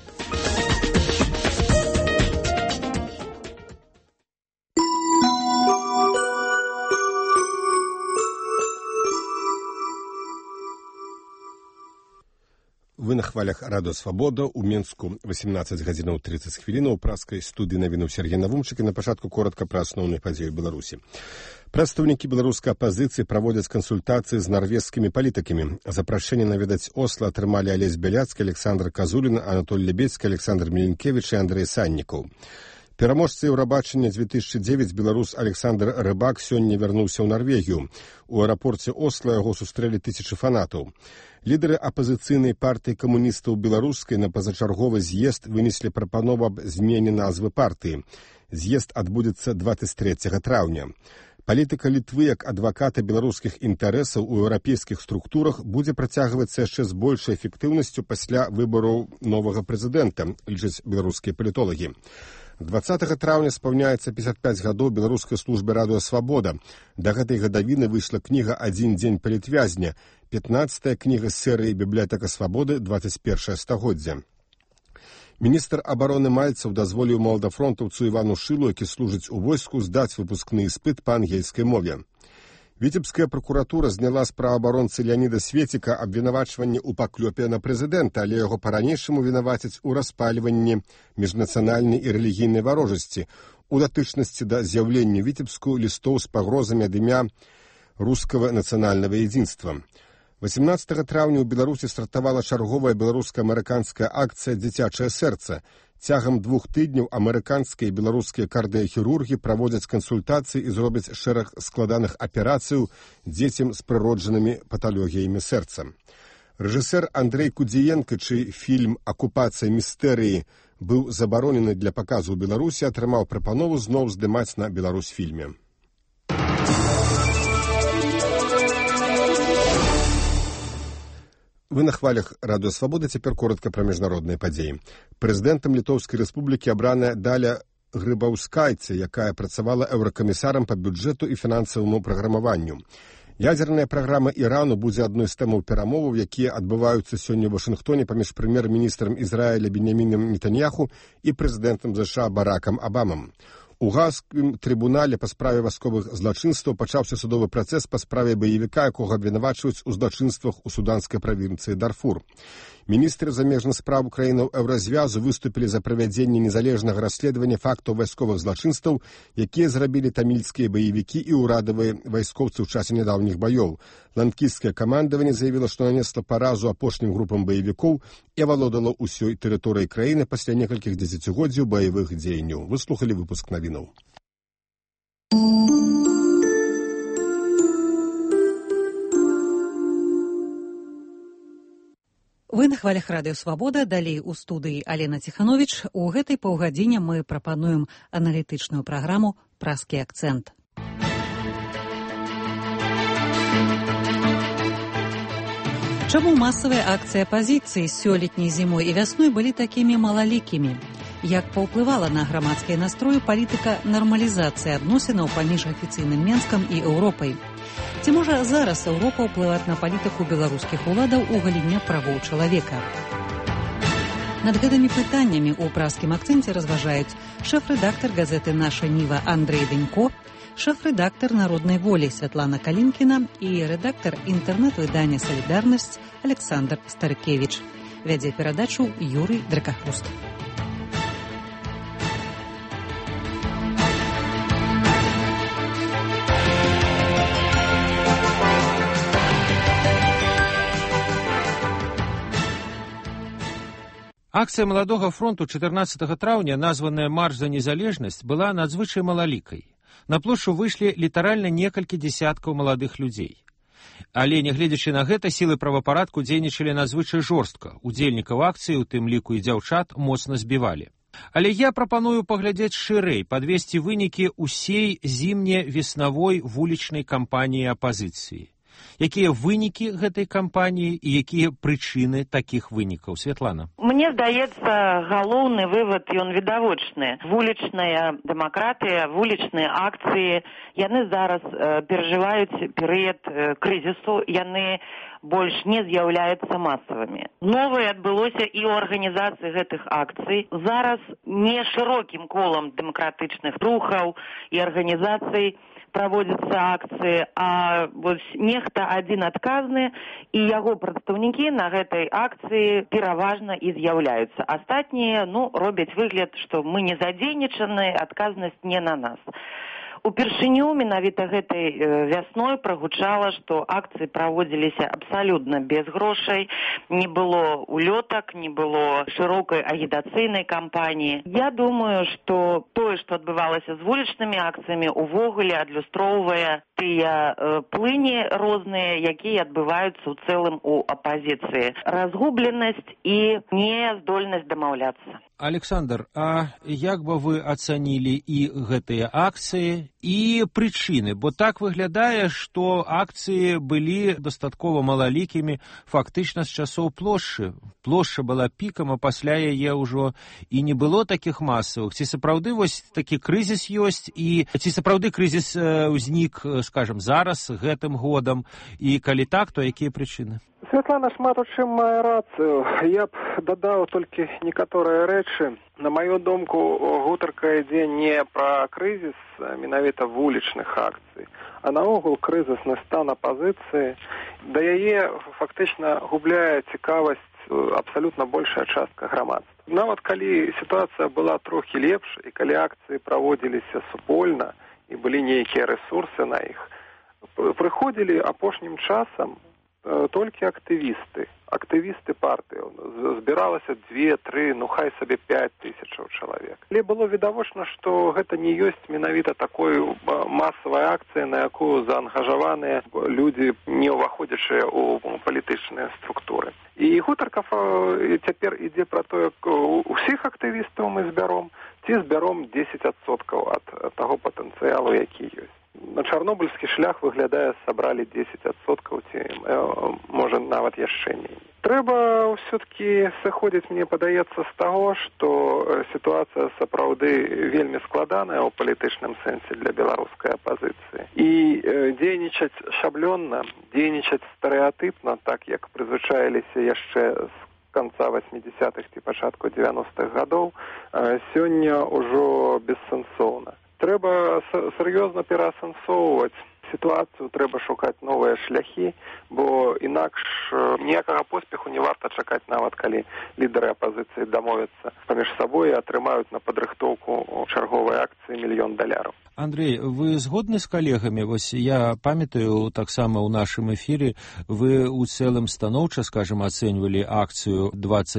Вы на хвалях радыё «Свабода». У Менску 18 гадзінаў 30 хвілінаў. У празкай студыі навінуў Сергей Навумчык. І на пачатку коротка пра асноўныя падзеі ў Беларусі. Прадстаўнікі беларускай апазіцыі праводзяць кансультацыі з нарвежскімі палітыкамі. Запрашэнне наведаць Осла атрымалі Алесь Бяляцкі, Александр Казулін, Анатоль Лебедзькі, Александр Міленкевіч і Андрэй Саннікаў. Пераможца Еўрабачання 2009 беларус Александр Рыбак сёння вярнуўся ў Нарвегію. У аэрапорце Осла яго сустрэлі тысячы фанатаў. Лідары апазіцыйнай партыі камуністаў беларускай на пазачарговы з'езд вынеслі прапанову аб змене назвы партыі. З'езд адбудзецца 23 траўня. Палітыка Літвы як адваката беларускіх інтарэсаў у еўрапейскіх структурах будзе працягвацца яшчэ з большай эфектыўнасцю пасля выбараў новага прэзідэнта, лічаць беларускія палітолагі. 20 траўня спаўняецца 55 гадоў беларускай службы радыё «Свабода». Да гэтай гадавіны выйшла кніга «Адзін дзень палітвязня», 15-я кніга з серыі «Бібліятэка свабоды. 21 стагоддзя». Міністр абароны мальцаў дазволіў маладафронтаўцу Івану Шылу, які служыць у войску, здаць выпускны іспыт па ангельскай мове. Віцебская пракуратура зняла з праваабаронцы Леаніда Светіка абвінавачванне ў паклёпе на прэзідэнта, але яго па-ранейшаму вінавацяць у распальванні міжнацыянальнай і рэлігійнай варожасці, у датычнасці да з'яўлення Віцебску лістоў з пагрозамі ад імя рускага нацыянальнага едзінства. 18 траўня ў Беларусі стартавала чарговая беларуска-амерыканская акцыя «Дзіцячае сэрца». Цягам 2 тыдняў амерыканскія і беларускія кардыяхірургі праводзяць кансультацыі і зробяць шэраг складаных аперацыяў дзецям з прыроджанымі паталогіямі сэрца. Рэжысэр Андрэй Кудзіенка, чый фільм «Акупацыя містэрыі» быў забаронены для паказу ў Беларусі, атрымаў прапанову зноў здымаць на Беларусьфільме. Вы на хвалях радыё «Свабода». Цяпер коротка пра міжнародныя падзеі. Прэзідэнтам Літоўскай рэспублікі абраная Даля Грыбаўскайце, якая працавала еўракамісарам па бюджэту і фінансаваму праграмаванню. Ядзерная праграма Ірану будзе адной з тэмаў перамоваў, якія адбываюцца сёння ў Вашынгтоне паміж прэм'ер-міністрам Ізраіля Беньямінам Нетаньяху і прэзідэнтам США Баракам Абамам. У Гаагскім трыбунале па справе вайсковых злачынстваў пачаўся судовы працэс па справе баевіка, якога абвінавачваюць у злачынствах у суданскай правінцыі Дарфур. Міністры замежных спраў краінаў Еўразвязу выступілі за правядзенне незалежнага расследавання фактаў вайсковых злачынстваў, якія зрабілі тамільскія баевікі і ўрадавыя вайскоўцы ў часе нядаўніх баёў. Ланкійскае камандаванне заявіла, што нанесла паразу апошнім групам баевікоў і авалодала ўсёй тэрыторыяй краіны пасля некалькіх дзесяцігоддзяў баявых дзеянняў. Выслухалі выпуск навінаў. Вы на хвалях радыё «Свабода». Далей у студыі Алена Ціхановіч. У гэтай паўгадзіне мы прапануем аналітычную праграму «Празкі акцэнт». Чаму масавыя акцыі апазіцыі сёлетняй зімой і вясной былі такімі малалікімі? Як паўплывала на грамадскія настроі палітыка нармалізацыі адносінаў паміж афіцыйным Менскам і Еўропай? Ці можа зараз Еўропа ўплываць на палітыку беларускіх уладаў у галіне правоў чалавека? Над гэтымі пытаннямі ў празкім акцэнце разважаюць шэф-рэдактар газеты «Наша Ніва» Андрэй Дэнько, шэф-рэдактар «Народнай волі» Святлана Калінкіна і рэдактар інтэрнэт-выдання «Салідарнасць» Александр Старыкевіч. Вядзе перадачу Юрый Дракахруст. Акцыя маладога фронту 14 траўня, названая «Марш за незалежнасць», была надзвычай малалікай. На плошчу выйшлі літаральна некалькі дзесяткаў маладых людзей. Але, нягледзячы на гэта, сілы правапарадку дзейнічалі надзвычай жорстка. Удзельнікаў акцыі, у тым ліку і дзяўчат, моцна збівалі. Але я прапаную паглядзець шырэй, падвесці вынікі ўсей зімне-веснавой вулічнай кампаніі апазіцыі. Якія вынікі гэтай кампаніі і якія прычыны такіх вынікаў? Светлана. Мне здаецца, галоўны вывад, ён відавочны. Вулічная дэмакратыя, вулічныя акцыі, яны зараз перажываюць перыяд крызісу, яны больш не з'яўляюцца масавымі. Новае адбылося і ў арганізацыі гэтых акцый. Зараз не шырокім колам дэмакратычных рухаў і арганізацый праводзяцца акцыі, а вось нехта адзін адказны, і яго прадстаўнікі на гэтай акцыі пераважна і з'яўляюцца. Астатнія, робяць выгляд, што мы не задзейнічаны, адказнасць не на нас. Упершыню менавіта гэтай вясной прагучала, што акцыі праводзіліся абсалютна без грошай, не было улётак, не было шырокай агітацыйнай кампаніі. Я думаю, што тое, што адбывалася з вулічнымі акцыямі, увогуле адлюстроўвае тыя плыні розныя, якія адбываюцца ў цэлым у апазіцыі. Разгубленасць і няздольнасць дамаўляцца. Александр, а як бы вы ацанілі і гэтыя акцыі, і прычыны? Бо так выглядае, што акцыі былі дастаткова малалікімі фактычна з часоў плошчы. Плошча была пікам, а пасля яе ўжо і не было такіх масавых. Ці сапраўды вось такі крызіс ёсць, і ці сапраўды крызіс ўзнік, скажам, зараз, гэтым годам, і калі так, то якія прычыны? Светлана шмат у чым мае рацыю. Я б дадаў толькі некаторыя рэчы. На маю думку, гутарка ідзе не пра крызіс менавіта вулічных акцый, а наогул крызісны стан апазіцыі. Да яе фактычна губляе цікавасць абсалютна большая частка грамадства. Нават калі сітуацыя была трохі лепш, і калі акцыі праводзіліся супольна, і былі нейкія рэсурсы на іх, прыходзілі апошнім часам толькі актывісты партыі. Збіралася 2-3, хай сабе 5 тысячаў чалавек. Але было відавочна, што гэта не ёсць менавіта такой масавай акцыі, на якую заангажаваныя людзі, не ўваходзячыя ў палітычныя структуры. І гутарка цяпер ідзе пра тое, усіх актывістаў мы збяром, ці збяром 10% ад таго патэнцыялу, які ёсць. На чарнобыльскі шлях выглядае, сабралі 10%, ці можа нават яшчэ не. Трэба ўсё-ткі сыходзіць, мне падаецца, з таго, што сітуацыя сапраўды вельмі складаная ў палітычным сэнсе для беларускай апазіцыі. І дзейнічаць шаблённа, дзейнічаць стэрэатыпна, так як прызвычаіліся яшчэ з конца 80-х ці пачатку 90-х гадоў, сёння ўжо бессэнсоўна. Трэба сур'ёзна пераасэнсоўваць сітуацыю, трэба шукаць новыя шляхі, бо інакш ніякага поспеху не варта чакаць, нават калі лідары апазіцыі дамовяцца паміж сабой і атрымаюць на падрыхтоўку чарговай акцыі $1 мільён. Андрей, вы згодны з калегамі? Вось я памятаю, таксама ў нашым эфіры вы ў цэлым станоўча, скажем, ацэньвалі акцыю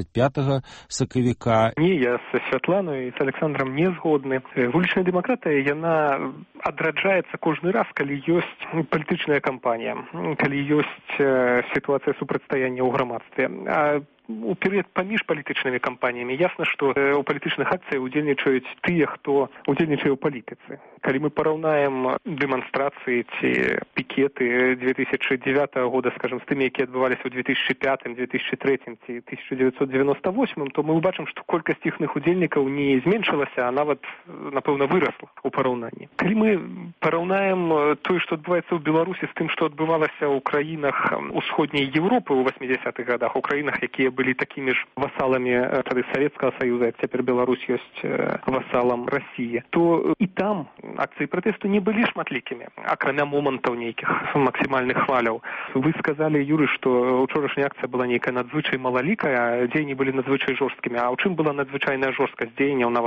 25 сакавіка. Не, я са Святланай і з Александром не згодны. Вулічная дэмакратыя, яна адраджаецца кожны раз, калі ёсць палітычная кампанія, калі ёсць сітуацыя супрацьстаяння ў грамадстве. А у перыяд паміж палітычнымі кампаніямі ясна, што ў палітычных акцыях удзельнічаюць тыя, хто удзельнічае ў палітыцы. Калі мы параўнаем дэманстрацыі ці пікеты 2009 года, скажем, з тымі, якія адбываліся ў 2005, 2003 ці 1998, то мы ўбачым, што колькасць іхных удзельнікаў не зменшылася, а нават, напэўна, вырасла ў параўнанні. Калі мы параўнаем тое, што адбываецца ў Беларусі з тым, што адбывалася ў краінах усходняй Европы ў 80-х годах, у краінах, якія былі такімі ж васаламі тады Савецкага Саюза, як цяпер Беларусь ёсць васалам Расіі, то і там акцыі пратэсту не былі шматлікімі, акрамя момантаў нейкіх максімальных хваляў. Вы сказалі, Юры, што учорашняя акцыя была нейкая надзвычай малалікая, а дзеянні былі надзвычай жорсткімі. А ў чым была надзвычайная жорсткасць дзеянняў нават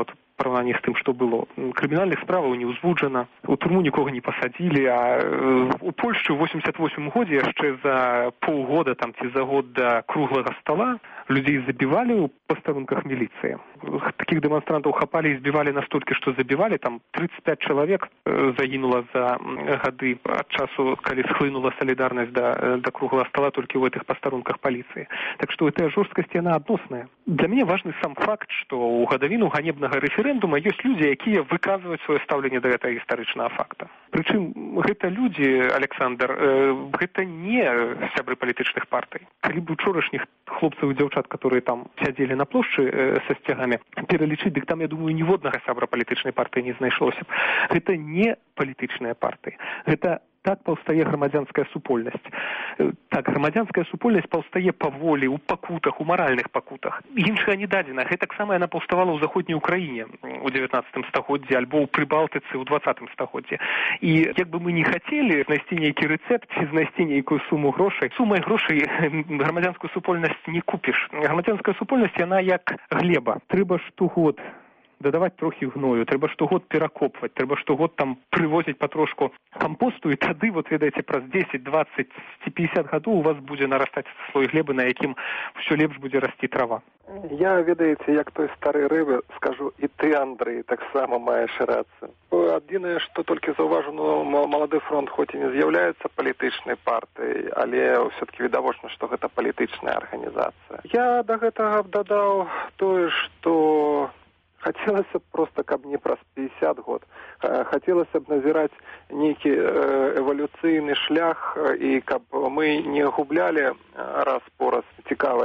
параўнанні з тым, што было. Крымінальных справаў не ўзвуджана, у турму нікога не пасадзілі, а у Польшчы ў 88 годзе яшчэ за паўгода там ці за год да круглага стола людзей забівалі ў пастарунках міліцыі. Такіх дэманстрантаў хапалі і збівалі настолькі, што забівалі, там 35 чалавек загінула за гады ад часу, калі схлынула салідарнасць да круглага стола толькі ў гэтых пастарунках паліцыі. Так што гэтая жорсткасць, яна адносная. Для мяне важны сам факт, што ў гадавіну ганебнага рэферэндума ёсць людзі, якія выказваюць сваё стаўленне да гэтага гістарычнага факта. Прычым гэта людзі, Александр, гэта не сябры палітычных партый. Калі б учорашніх хлопцаў і дзяўчат, которые там сядзелі на плошчы са сцягамі, пералічыць, дык там, я думаю, ніводнага сябра палітычнай партыі не знайшлося б. Гэта не палітычныя партыі. Гэта так паўстае грамадзянская супольнасць. Так, грамадзянская супольнасць паўстае паволі, у пакутах, у маральных пакутах. Іншага не дадзена. Гэта таксама яна паўставала ў заходняй Украіне ў 19 стагоддзі альбо ў Прыбалтыцы ў 20 стагоддзі. І як бы мы не хацелі знайсці нейкі рэцэпт ці знайсці нейкую суму грошай, сумай грошай грамадзянскую супольнасць не купіш. Грамадзянская супольнасць, яна як глеба. Трэба штогод дадаваць трохі гною, трэба штогод перакопваць, трэба штогод там прывозіць патрошку кампосту, і тады, вот ведаеце, праз 10, 20 ці 50 гадоў у вас будзе нарастаць слой глебы, на якім ўсё лепш будзе расці трава. Я, ведаеце, як той стары рыбы, скажу, і ты, Андрэй, таксама маеш рацыю. Адзінае, што толькі заўважу, Малады фронт хоць і не з'яўляецца палітычнай партыяй, але ўсё-таки відавочна, што гэта палітычная арганізацыя. Я да гэтага б дадаў тое, што хацелася б проста, каб не праз 50 год. Хацелася б назіраць нейкі эвалюцыйны шлях, і каб мы не гублялі раз-пораз цікавасць,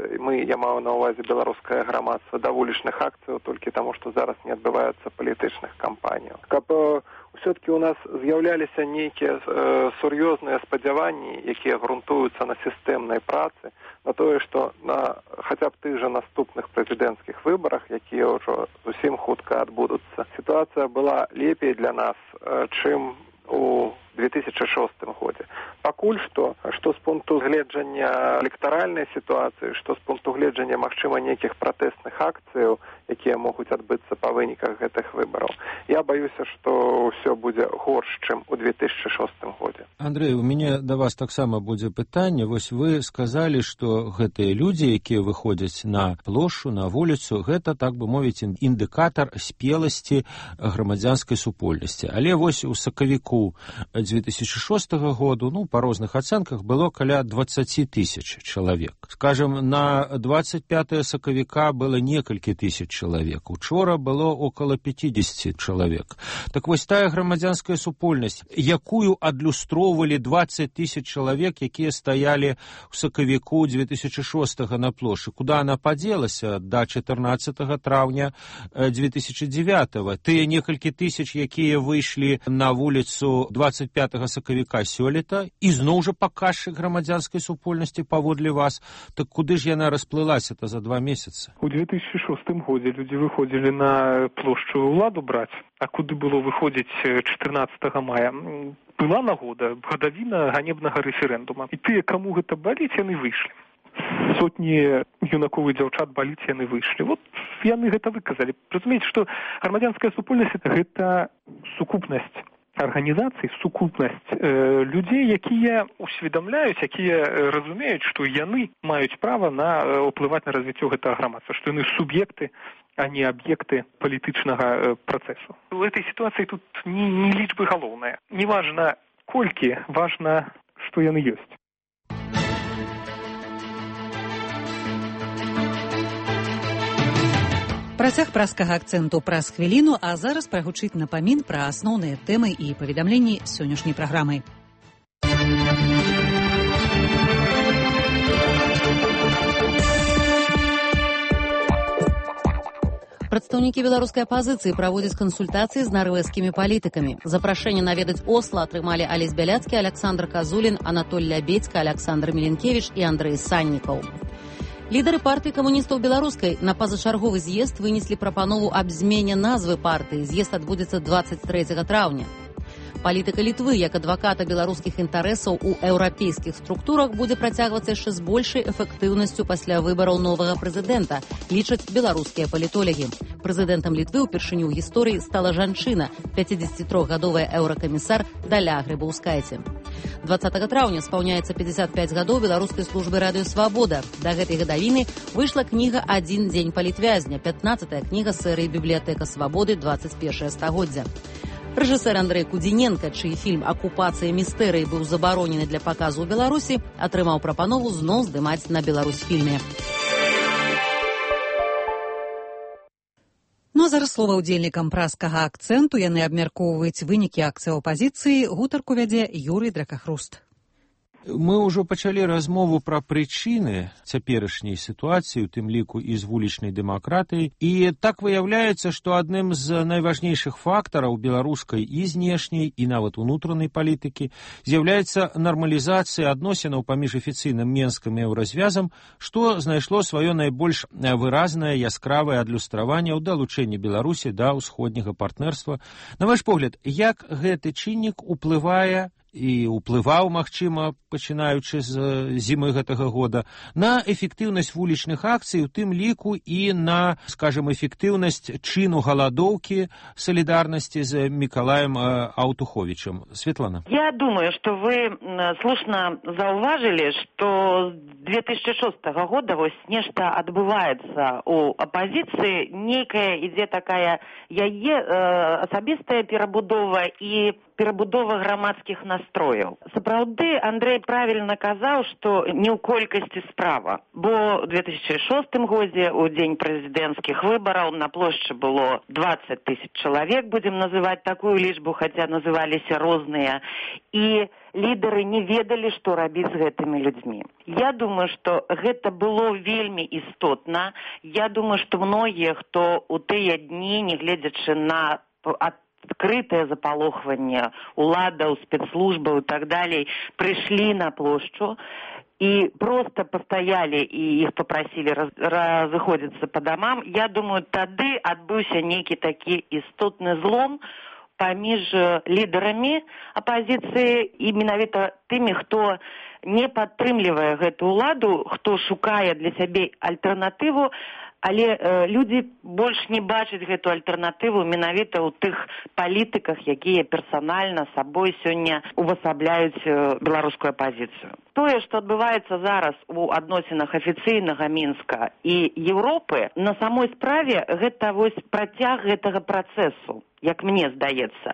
я маю на ўвазе беларускае грамадства, да вулічных акцыяў толькі таму, што зараз не адбываецца палітычных кампаній. Каб ўсё-таки у нас з'яўляліся нейкія сур'ёзныя спадзяванні, якія грунтуюцца на сістэмнай працы, на тое, што на хаця б тых жа наступных прэзідэнцкіх выбарах, якія ўжо зусім хутка адбудуцца, сітуацыя была лепей для нас, чым у 2006 годзе. Пакуль што з пункту гледжання электаральнай сітуацыі, што з пункту гледжання, магчыма, нейкіх пратэсных акцыяў, якія могуць адбыцца па выніках гэтых выбараў, я баюся, што ўсё будзе горш, чым у 2006 годзе. Андрэй, у мяне да вас таксама будзе пытанне. Вось вы сказалі, што гэтыя людзі, якія выходзяць на плошчу, на вуліцу, гэта, так бы мовіць, індыкатар спеласці грамадзянскай супольнасці. Але вось у сакавіку 2006 году, па розных ацэнках, было каля 20 тысяч чалавек. Скажем, на 25 сакавіка было некалькі тысяч чалавек. Учора было около 50 чалавек. Так вось тая грамадзянская супольнасць, якую адлюстроўвалі 20 тысяч чалавек, якія стаялі ў сакавіку 2006 на плошчы, куда она падзелася да 14 траўня 2009? Тыя некалькі тысяч, якія выйшлі на вуліцу 25 сакавіка сёлета, і зноў жа паказчык грамадзянскай супольнасці паводле вас, так куды ж яна расплылася-то за 2 месяцы? У 2006 годзе людзі выходзілі на плошчу ўладу браць, а куды было выходзіць 14 мая? Была нагода, гадавіна ганебнага рэферэндума. І тыя, каму гэта баліць, яны выйшлі. Сотні юнакоў і дзяўчат баліць, яны выйшлі. Вот яны гэта выказалі. Разумееце, што грамадзянская супольнасць – гэта сукупнасць арганізацый, сукупнасць людзей, якія усведамляюць, якія разумеюць, што яны маюць права на ўплываць на развіццё гэтага грамадства, што яны суб'екты, а не аб'екты палітычнага працэсу. У этой сітуацыі тут не лічбы галоўныя. Не важна колькі, важна, што яны ёсць. Працяг праскага акцэнту праз хвіліну, а зараз прагучыць напамін пра асноўныя тэмы і паведамленні сённяшняй праграмы. Прадстаўнікі беларускай апазіцыі праводзяць кансультацыі з нарвежскімі палітыкамі. Запрашэнне наведаць Осла атрымалі Алесь Бяляцкі, Александр Казулін, Анатоль Лябедзька, Александр Міленкевіч і Андрэй Саннікаў. Лідары партыі камуністаў беларускай на пазачарговы з'езд вынеслі прапанову аб змене назвы партыі. З'езд адбудзецца 23 траўня. Палітыка Літвы як адваката беларускіх інтарэсаў у еўрапейскіх структурах будзе працягвацца яшчэ з большай эфектыўнасцю пасля выбараў новага прэзідэнта, лічаць беларускія палітолагі. Прэзідэнтам Літвы ўпершыню ў гісторыі стала жанчына, 53-гадовая еўракамісар Даля Грыбаўскайце. 20 траўня спаўняецца 55 гадоў беларускай службы радыё «Свабода». Да гэтай гадавіны выйшла кніга «Адзін дзень палітвязня», 15-я кніга серыі «Бібліятэка свабоды. 21 стагоддзя». Рэжысэр Андрэй Кудзіненка, чый фільм «Акупацыя містэрыі» быў забаронены для паказу ў Беларусі, атрымаў прапанову зноў здымаць на Беларусьфільме. Ну а зараз слова ўдзельнікам праскага акцэнту. Яны абмяркоўваюць вынікі акцыі апазіцыі. Гутарку вядзе Юрый Дракахруст. Мы ўжо пачалі размову пра прычыны цяперашняй сітуацыі, у тым ліку і з вулічнай дэмакратыяй. І так выяўляецца, што адным з найважнейшых фактараў беларускай і знешняй, і нават унутранай палітыкі з'яўляецца нармалізацыя адносінаў паміж афіцыйным Менскам і еўразвязам, што знайшло сваё найбольш выразнае яскравае адлюстраванне ў далучэнні Беларусі да ўсходняга партнерства. На ваш погляд, як гэты чыннік уплывае і ўплываў, магчыма, пачынаючы з зімы гэтага года, на эфектыўнасць вулічных акцый, у тым ліку і на, скажем, эфектыўнасць чыну галадоўкі салідарнасці з Мікалаем Аўтуховічам. Светлана. Я думаю, что вы слушно зауважили, что с 2006 года вось нешта адбываецца у апозіцыі, нейкая ідзе такая яе асабістая перабудова і перабудова грамадскіх настрояў. Сапраўды, Андрэй правільна казаў, што не ў колькасці справа, бо ў 2006 годзе, у дзень прэзідэнцкіх выбараў, на плошчы было 20 тысяч чалавек, будзем называць такую лічбу, хаця называліся розныя, і лідары не ведалі, што рабіць з гэтымі людзьмі. Я думаю, што гэта было вельмі істотна. Я думаю, што многія, хто ў тыя дні, не гледзячы на адкрытае запалохванне уладаў, спецслужбаў і так далей, прыйшлі на плошчу і просто пастаялі і іх папрасілі разыходзіцца па дамам. Я думаю, тады адбыўся нейкі такі істотны злом паміж лідарамі апазіцыі і менавіта тымі, хто не падтрымлівае гэту ўладу, хто шукае для сябе альтэрнатыву, але людзі больш не бачаць гэту альтэрнатыву менавіта ў тых палітыках, якія персанальна сабой сёння увасабляюць беларускую апазіцыю. Тое, што адбываецца зараз у адносінах афіцыйнага Мінска і Еўропы, на самой справе гэта вось працяг гэтага працэсу, як мне здаецца.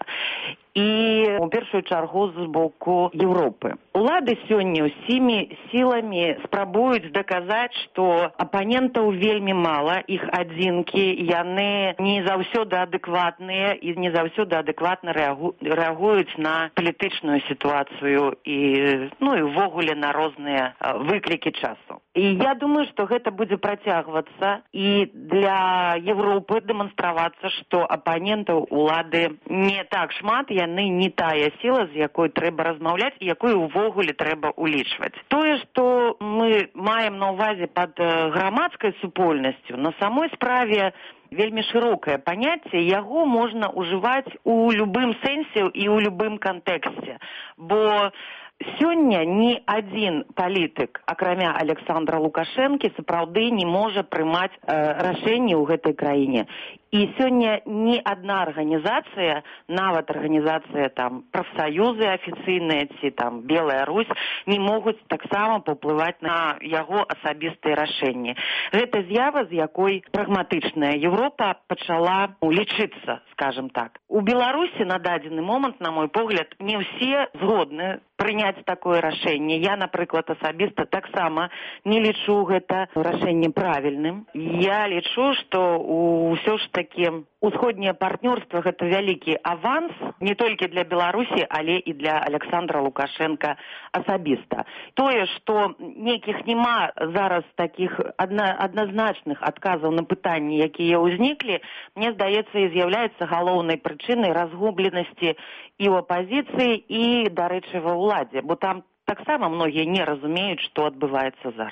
І у першую чаргу з боку Еўропы. Улады сёння ўсімі сіламі спрабуюць даказаць, што апанентаў вельмі мала, іх адзінкі, яны не заўсёды адэкватныя і не заўсёды адэкватна рэагуюць на палітычную сітуацыю і ўвогуле на розныя выклікі часу. І я думаю, што гэта будзе працягвацца і для Еўропы дэманстравацца, што апанентаў улады не так шмат, яны не тая сіла, з якой трэба размаўляць і якую ўвогуле трэба улічваць. Тое, што мы маем на ўвазе пад грамадскай супольнасцю, на самой справе вельмі шырокае паняцце, яго можна ўжываць у любым сэнсе і ў любым кантэксце, бо сёння ні адзін палітык, акрамя Александра Лукашэнкі, сапраўды не можа прымаць рашэнні ў гэтай краіне. І сёння ні адна арганізацыя, нават арганізацыя прафсаюзы афіцыйныя ці Белая Русь, не могуць таксама паўплываць на яго асабістыя рашэнні. Гэта з'ява, з якой прагматычная Еўропа пачала лічыцца, скажем так. У Беларусі на дадзены момант, на мой погляд, не ўсе згодны прыняць такое рашэнне. Я, напрыклад, асабіста таксама не лічу гэта рашэнне правільным. Я лічу, што ўсё ж такі усходняе партнёрства – гэта вялікі аванс не толькі для Беларусі, але і для Александра Лукашенка асабіста. Тое, што нейкіх няма зараз такіх адназначных адказаў на пытанні, якія ўзніклі, мне здаецца, і з'яўляецца галоўнай прычынай разгубленасці і ў апазіцыі, і, дарэчы, ва ўладзе, бо там таксама многія не разумеюць, што адбываецца зараз.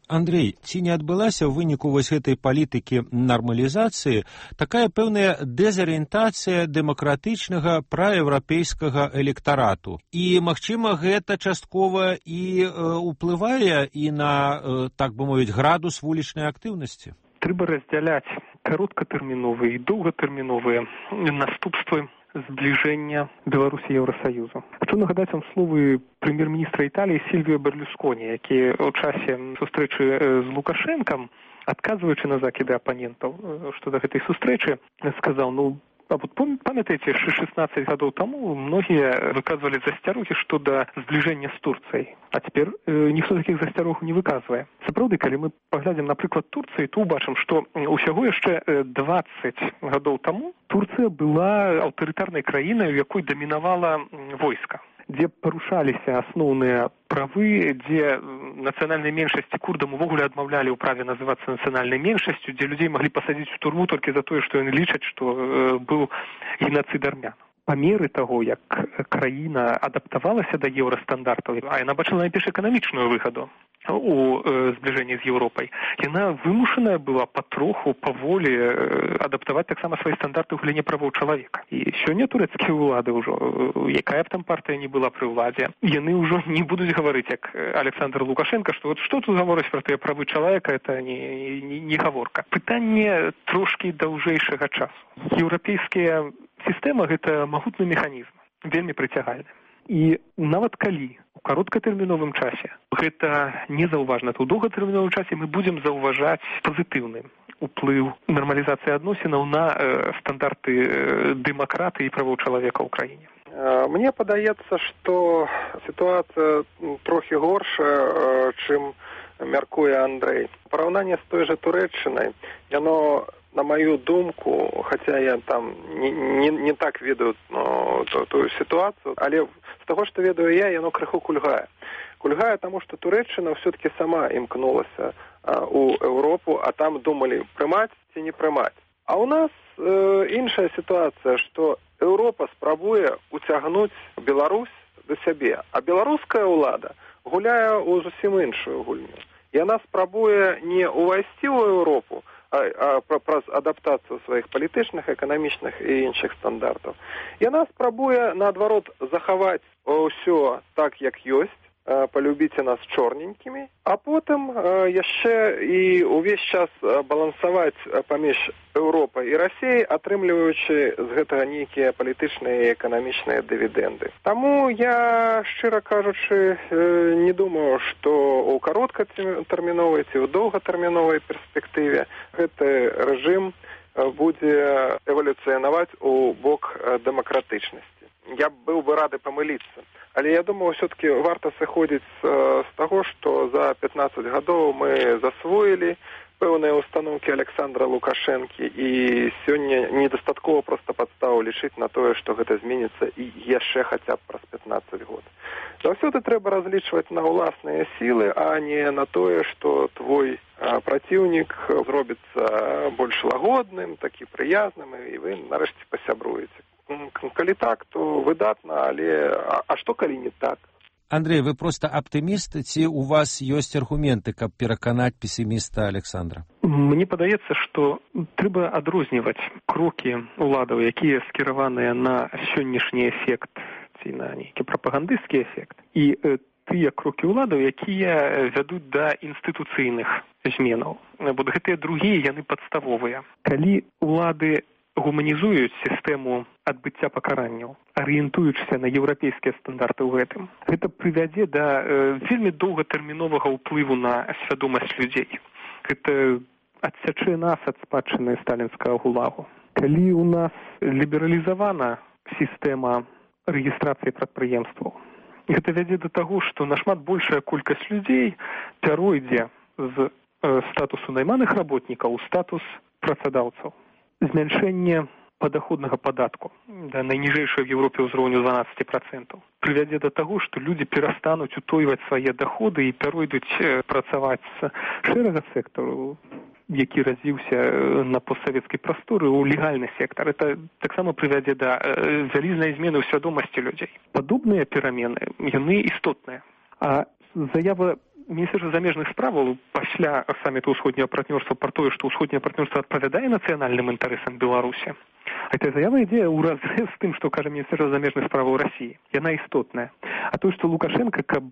Андрей, ці не адбылася ў выніку вось гэтай палітыкі нармалізацыі такая пэўная дэзарыентацыя дэмакратычнага праеўрапейскага электарату? І, магчыма, гэта часткова і ўплывае і на, так бы мовіць, градус вулічнай актыўнасці? Трэба раздзяляць кароткатэрміновыя і доўгатэрміновыя наступствы зближения Беларуси и Евросоюза. Хочу нагадать вам словы премьер-министра Италии Сильвио Берлюскони, який у часе сустрэчы з Лукашенком, отказываючи на закиды оппонентов, что до этой сустрэчы, сказал, а вот памятаете, 16 годов тому многие выказывали засцярогі щодо зближения с Турцией, а теперь ніхто таких засцярог не выказывае. Сапраўды, калі мы поглядим на прыклад Турции, то убачым, что усяго яшчэ 20 годов тому Турция была аўтарытарнай краінай, у якой дамінавала войска, дзе парушаліся асноўныя правы, дзе нацыянальнай меншасці курдам увогуле адмаўлялі ў праве называцца нацыянальнай меншасцю, дзе людзей маглі пасадзіць у турму толькі за тое, што яны лічаць, што быў геноцид армян. Па меры таго, як краіна адаптавалася да еўрастандартаў, а яна бачыла найперш эканамічную выгаду у зближэнні з Еўропай, яна вымушаная была патроху, паволі адаптаваць таксама свае стандарты ў галіне правоў чалавека. І сёння турэцкія ўлады ўжо, якая б там партыя не была пры ўладзе, яны ўжо не будуць гаварыць, як Александр Лукашенко, што вот што тут гаворыць пра тыя правы чалавека, это не гаворка. Пытанне трошкі даўжэйшага часу. Еўрапейскія сістэма – гэта магутны механізм, вельмі прыцягальны. І нават калі у кароткатэрміновым часе гэта незаўважна, то ў доўгатэрміновым часе мы будзем заўважаць пазітыўны уплыў нармалізацыі адносінаў на стандарты дэмакратыі і правоў чалавека ў краіне. Мне падаецца, што сітуацыя трохі горшая, чым мяркуе Андрэй. Параўнанне з той жа Турэччынай, яно, на мою думку, хотя я там не так ведаю ту ситуацию, але з того, что ведаю я, яно крыху кульгае. Кульгае тому, что Турэччына все-таки сама імкнулася у Европу, а там думали, прымаць ці не прымаць. А у нас іншая ситуация, что Европа спрабуе уцягнуць Беларусь до сябе, а беларуская ўлада гуляе ў зусім іншую гульню. Яна спрабуе не увайсці ў Европу, праз адаптацыю сваіх палітычных, эканамічных і іншых стандартаў. Яна спрабуе, наадварот, захаваць ўсё так, як ёсць, полюбіце нас чорненькімі, а потым яшчэ і ўвесь час балансаваць паміж Еўропай і Расіяй, атрымліваючы з гэтага нейкія палітычныя і эканамічныя дывідэнды. Таму я, шчыра кажучы, не думаю, што ў кароткатэрміновай ці ў доўгатэрміновай перспектыве гэты рэжым будзе эвалюцыянаваць у бок дэмакратычнасці. Я быў бы рады памыліцца. Але я думаю, все-таки варта сыходзіць з таго, што за 15 гадоў мы засвоілі пэўныя установкі Александра Лукашэнкі, і сёння недастаткова проста падставу лічыць на тое, што гэта зменіцца і яшчэ хаця б праз 15 год. Заўсёды трэба разлічваць на ўласныя сілы, а не на тое, што твой праціўнік зробіцца больш лагодным, такі прыязным, і вы нарэшце пасябруеце. Калі так, то выдатна, але а што калі не так? Андрей, вы просто аптыміст, ці у вас ёсць аргументы, каб пераканаць песіміста Александра? Мне падаецца, што трэба адрозніваць крокі ўладаў, якія скіраваныя на сённяшні эфект ці на нейкі прапагандысцкі эфект, і тыя крокі ўладаў, якія вядуць да інстытуцыйных зменаў. Бо гэтыя другія, яны падставовыя. Калі ўлады гуманізуюць сістэму адбыцця пакаранняў, арыентуючыся на еўрапейскія стандарты ў гэтым, гэта прывядзе да вельмі доўгатэрміновага ўплыву на свядомасць людзей. Гэта адсячэ нас ад спадчыны сталінскага гулагу. Калі у нас лібералізавана сістэма рэгістрацыі прадпрыемстваў, гэта вядзе да таго, што нашмат большая колькасць людзей пяройдзе з статусу найманых работнікаў у статус працадаўцаў. Змяншэнне падаходнага падатку да найніжэйшага в Европе ўзроўню 12% прывядзе да таго, што людзі перастануць утойваць свае даходы і пяройдуць працаваць з шэрага сектару, які развіўся на постсавецкай прасторы, у легальны сектар. Это таксама прывядзе да вялізнай змены ў свядомасці людзей. Падобныя перамены, яны істотныя. А заява Міністерства замежных справаў пасля саміту ўсходняга партнёрства пра тое, што ўсходняе партнёрства адпавядае нацыянальным інтарэсам Беларусі. Гэтая заява ідзе ў разрэз з тым, што кажа Міністерства замежных справаў Расіі. Яна істотная. А то, што Лукашенко, каб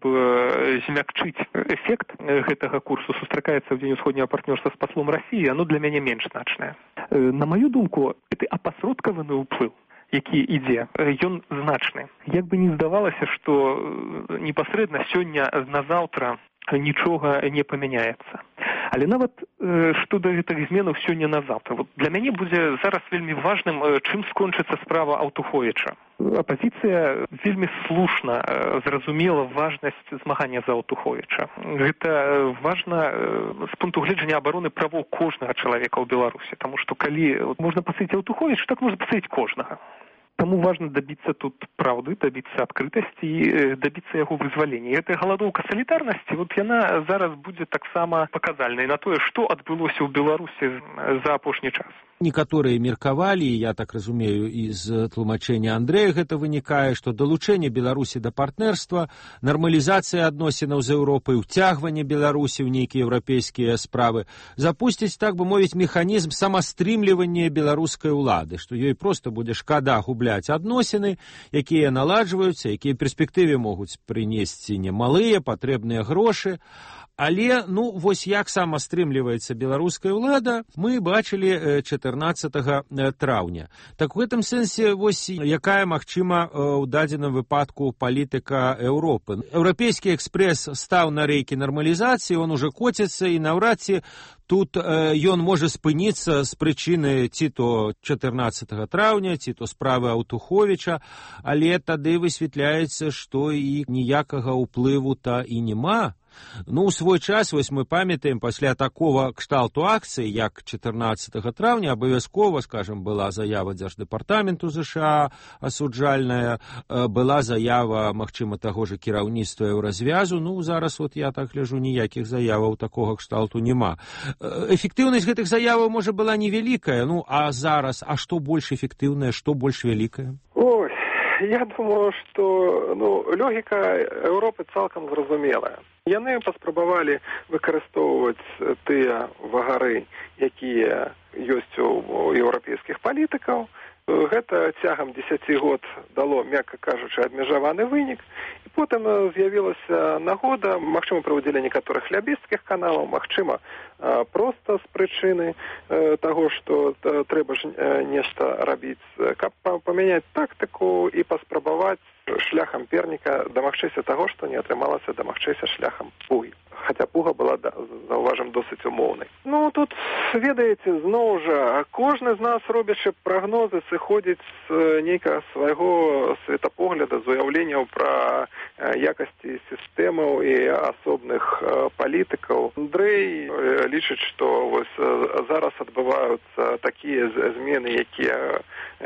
змякчыць эфект гэтага курсу, сустракаецца ў дзень усходняга партнёрства з паслом Расіі, оно для мяне менш значнае. На маю думку, гэты апасродкаваны ўплыў, які ідзе, ён значны. Як бы не здавалася, што непасрэдна сёння на заўтра нічога не памяняецца. Але нават што да гэтых зменаў сёння на заўтра. Вот для мяне будзе зараз вельмі важным, чым скончыцца справа Аўтуховіча. Апазіцыя вельмі слушна зразумела важнасць змагання за Аўтуховіча. Гэта важна з пункту гледжання абароны правоў кожнага чалавека ў Беларусі, таму што калі можна пасадзіць Аўтуховіча, так можна пасадзіць кожнага. Таму важна дабіцца тут праўды, дабіцца адкрытасці і дабіцца яго вызвалення. І гэтая галадоўка салідарнасці, вот яна зараз будзе таксама паказальнай на тое, што адбылося ў Беларусі за апошні час. Некаторыя меркавалі, я так разумею, з тлумачэння Андрэя гэта вынікае, што далучэнне Беларусі да партнерства, нармалізацыя адносінаў з Еўропай, уцягванне Беларусі ў нейкія еўрапейскія справы запусціць, так бы мовіць, механізм самастрымлівання беларускай улады, што ёй проста будзе шкада губляць адносіны, якія наладжваюцца, якія перспектыве могуць прынесці немалыя патрэбныя грошы. Але, вось як самастрымліваецца беларуская ўлада, мы бачылі 14 траўня. Так у гэтым сэнсе, вось якая магчыма ў дадзеным выпадку палітыка Еўропы. Еўрапейскі экспрэс стаў на рэйкі нармалізацыі, он уже коціцца, і наўрад ці тут ён можа спыніцца з прычыны ці то 14 траўня, ці то справы Аўтуховіча, але тады высвятляецца, што і ніякага ўплыву-то і няма. У свой час, вось мы памятаем, пасля такого кшталту акцыі, як 14 траўня, абавязкова, скажем, была заява Дзярждэпартаменту ЗША асуджальная, была заява, магчыма, таго ж кіраўніцтва Еўразвязу. Зараз, я так гляжу, ніякіх заяваў такога кшталту няма. Эфектыўнасць гэтых заяваў, можа, была невялікая, а зараз, а што больш эфектыўнае, што больш вялікае? Ой, я думаю, што логіка Еўропы цалкам зразумелая. Яны паспрабавалі выкарыстоўваць тыя вагары, якія ёсць у еўрапейскіх палітыкаў. Гэта цягам 10 год дало, мякка кажучы, абмежаваны вынік. І потым з'явілася нагода, магчыма, праводзілі некаторых лябісцкіх каналаў, магчыма, проста з прычыны таго, што трэба ж нешта рабіць, каб памяняць тактыку і паспрабаваць шляхам перніка дамагчыся таго, што не атрымалася дамагчыся шляхам пугі. Хаця пуга была, заўважым, досыць умоўнай. Тут, ведаеце, зноў жа, кожны з нас, робячы прагнозы, сыходзіць з нейкага свайго светапогляда, з уяўленняў пра якасці сістэмаў і асобных палітыкаў. Андрэй лічыць, што вось зараз адбываюцца такія змены, якія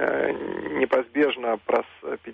непазбежна праз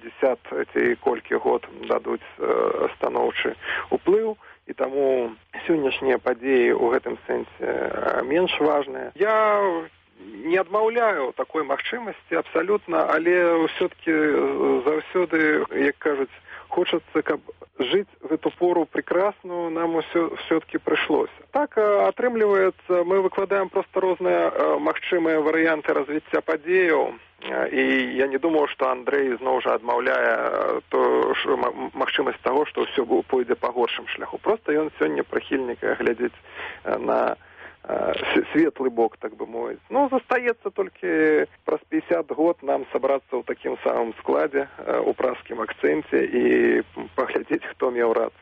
50 ці колькі год дадуць станоўчы ўплыў. І таму сённяшнія падзеі ў гэтым сэнсе менш важныя. Я не адмаўляю такой магчымасці абсалютна, але ўсё-таки заўсёды, як кажуць, хочацца, каб жыць в эту пору прекрасную, нам все-таки прыйшлося. Так, атрымліваецца, мы выкладаем проста розныя магчымыя варыянты развіцця падзеяў. І я не думаю, што Андрэй зноў жа адмаўляе магчымасць таго, што ўсё пойдзе па горшым шляху. Проста ён сёння прыхільнік глядзець на светлы бок, так бы мовіць. Застаецца толькі праз 50 год нам сабрацца ў такім самым складзе, у праскім акцэнце і паглядзець, хто меў рацыю.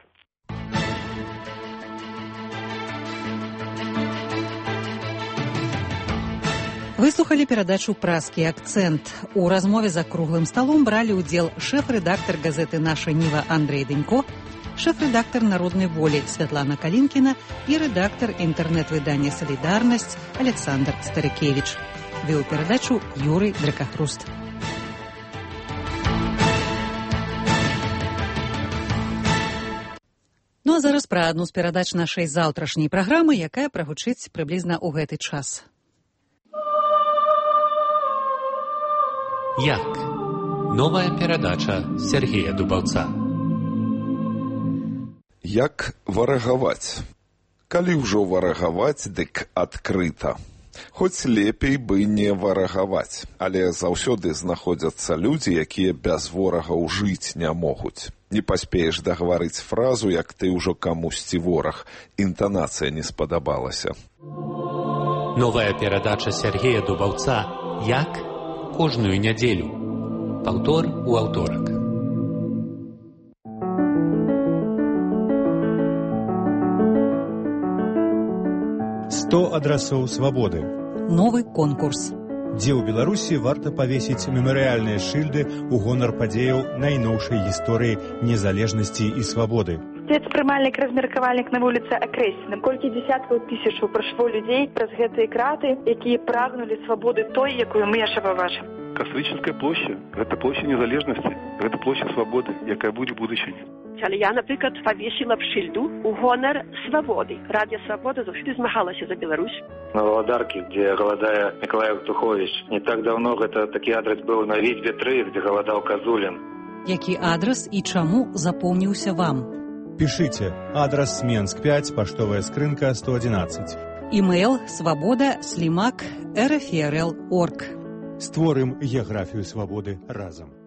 Выслухалі перадачу «Праскі акцэнт». У размове за круглым сталом бралі ўдзел шэф-рэдактар газеты «Наша Ніва» Андрэй Дэнько, шэф-рэдактар «Народнай волі» Святлана Калінкіна і рэдактар інтэрнэт-выдання «Салідарнасць» Александр Старыкевіч. Вёў перадачу Юрый Дракахруст. А зараз пра адну з перадач нашай заўтрашняй праграмы, якая прагучыць прыблізна ў гэты час. Як? Новая перадача Сергея Дубаўца. Як варагаваць? Калі ўжо варагаваць, дык адкрыта. Хоць лепей бы не варагаваць, але заўсёды знаходзяцца людзі, якія без ворагаў жыць не могуць. Не паспееш дагаварыць фразу, як ты ўжо камусьці вораг. Інтанацыя не спадабалася. Новая перадача Сергея Дубаўца «Як?» кожную нядзелю. Паўтор у аўторак. 100 адрасоў свабоды. Новы конкурс. Дзе ў Беларусі варта павесіць мемарыяльныя шыльды ў гонар падзеяў найноўшай гісторыі незалежнасці і свабоды. Спецпрымальнік, размеркавальнік на вуліцы Акрэсціна. Колькі дзесяткаў тысячаў прайшло людзей праз гэтыя краты, якія прагнулі свабоды той, якую мы яшчэ пабачым. Кастрычніцкая плошча – гэта плошча незалежнасці, гэта плошча свабоды, якая будзе в будучыні. Але я, наприклад, павесіла б шыльду у гонар свабоды. Радіо Свабода заўсёды змагалася за Беларусь. На Валадарке, где голодая Николай Тухович. Не так давно это такі адрес быў на Вітьбе 3, где голодал Казулин. Які адрес і чаму запомніўся вам? Пишите. Адрес Менск 5, поштовая скрынка 111. Email svoboda@rfrl.org. Створым геаграфію свабоды разам.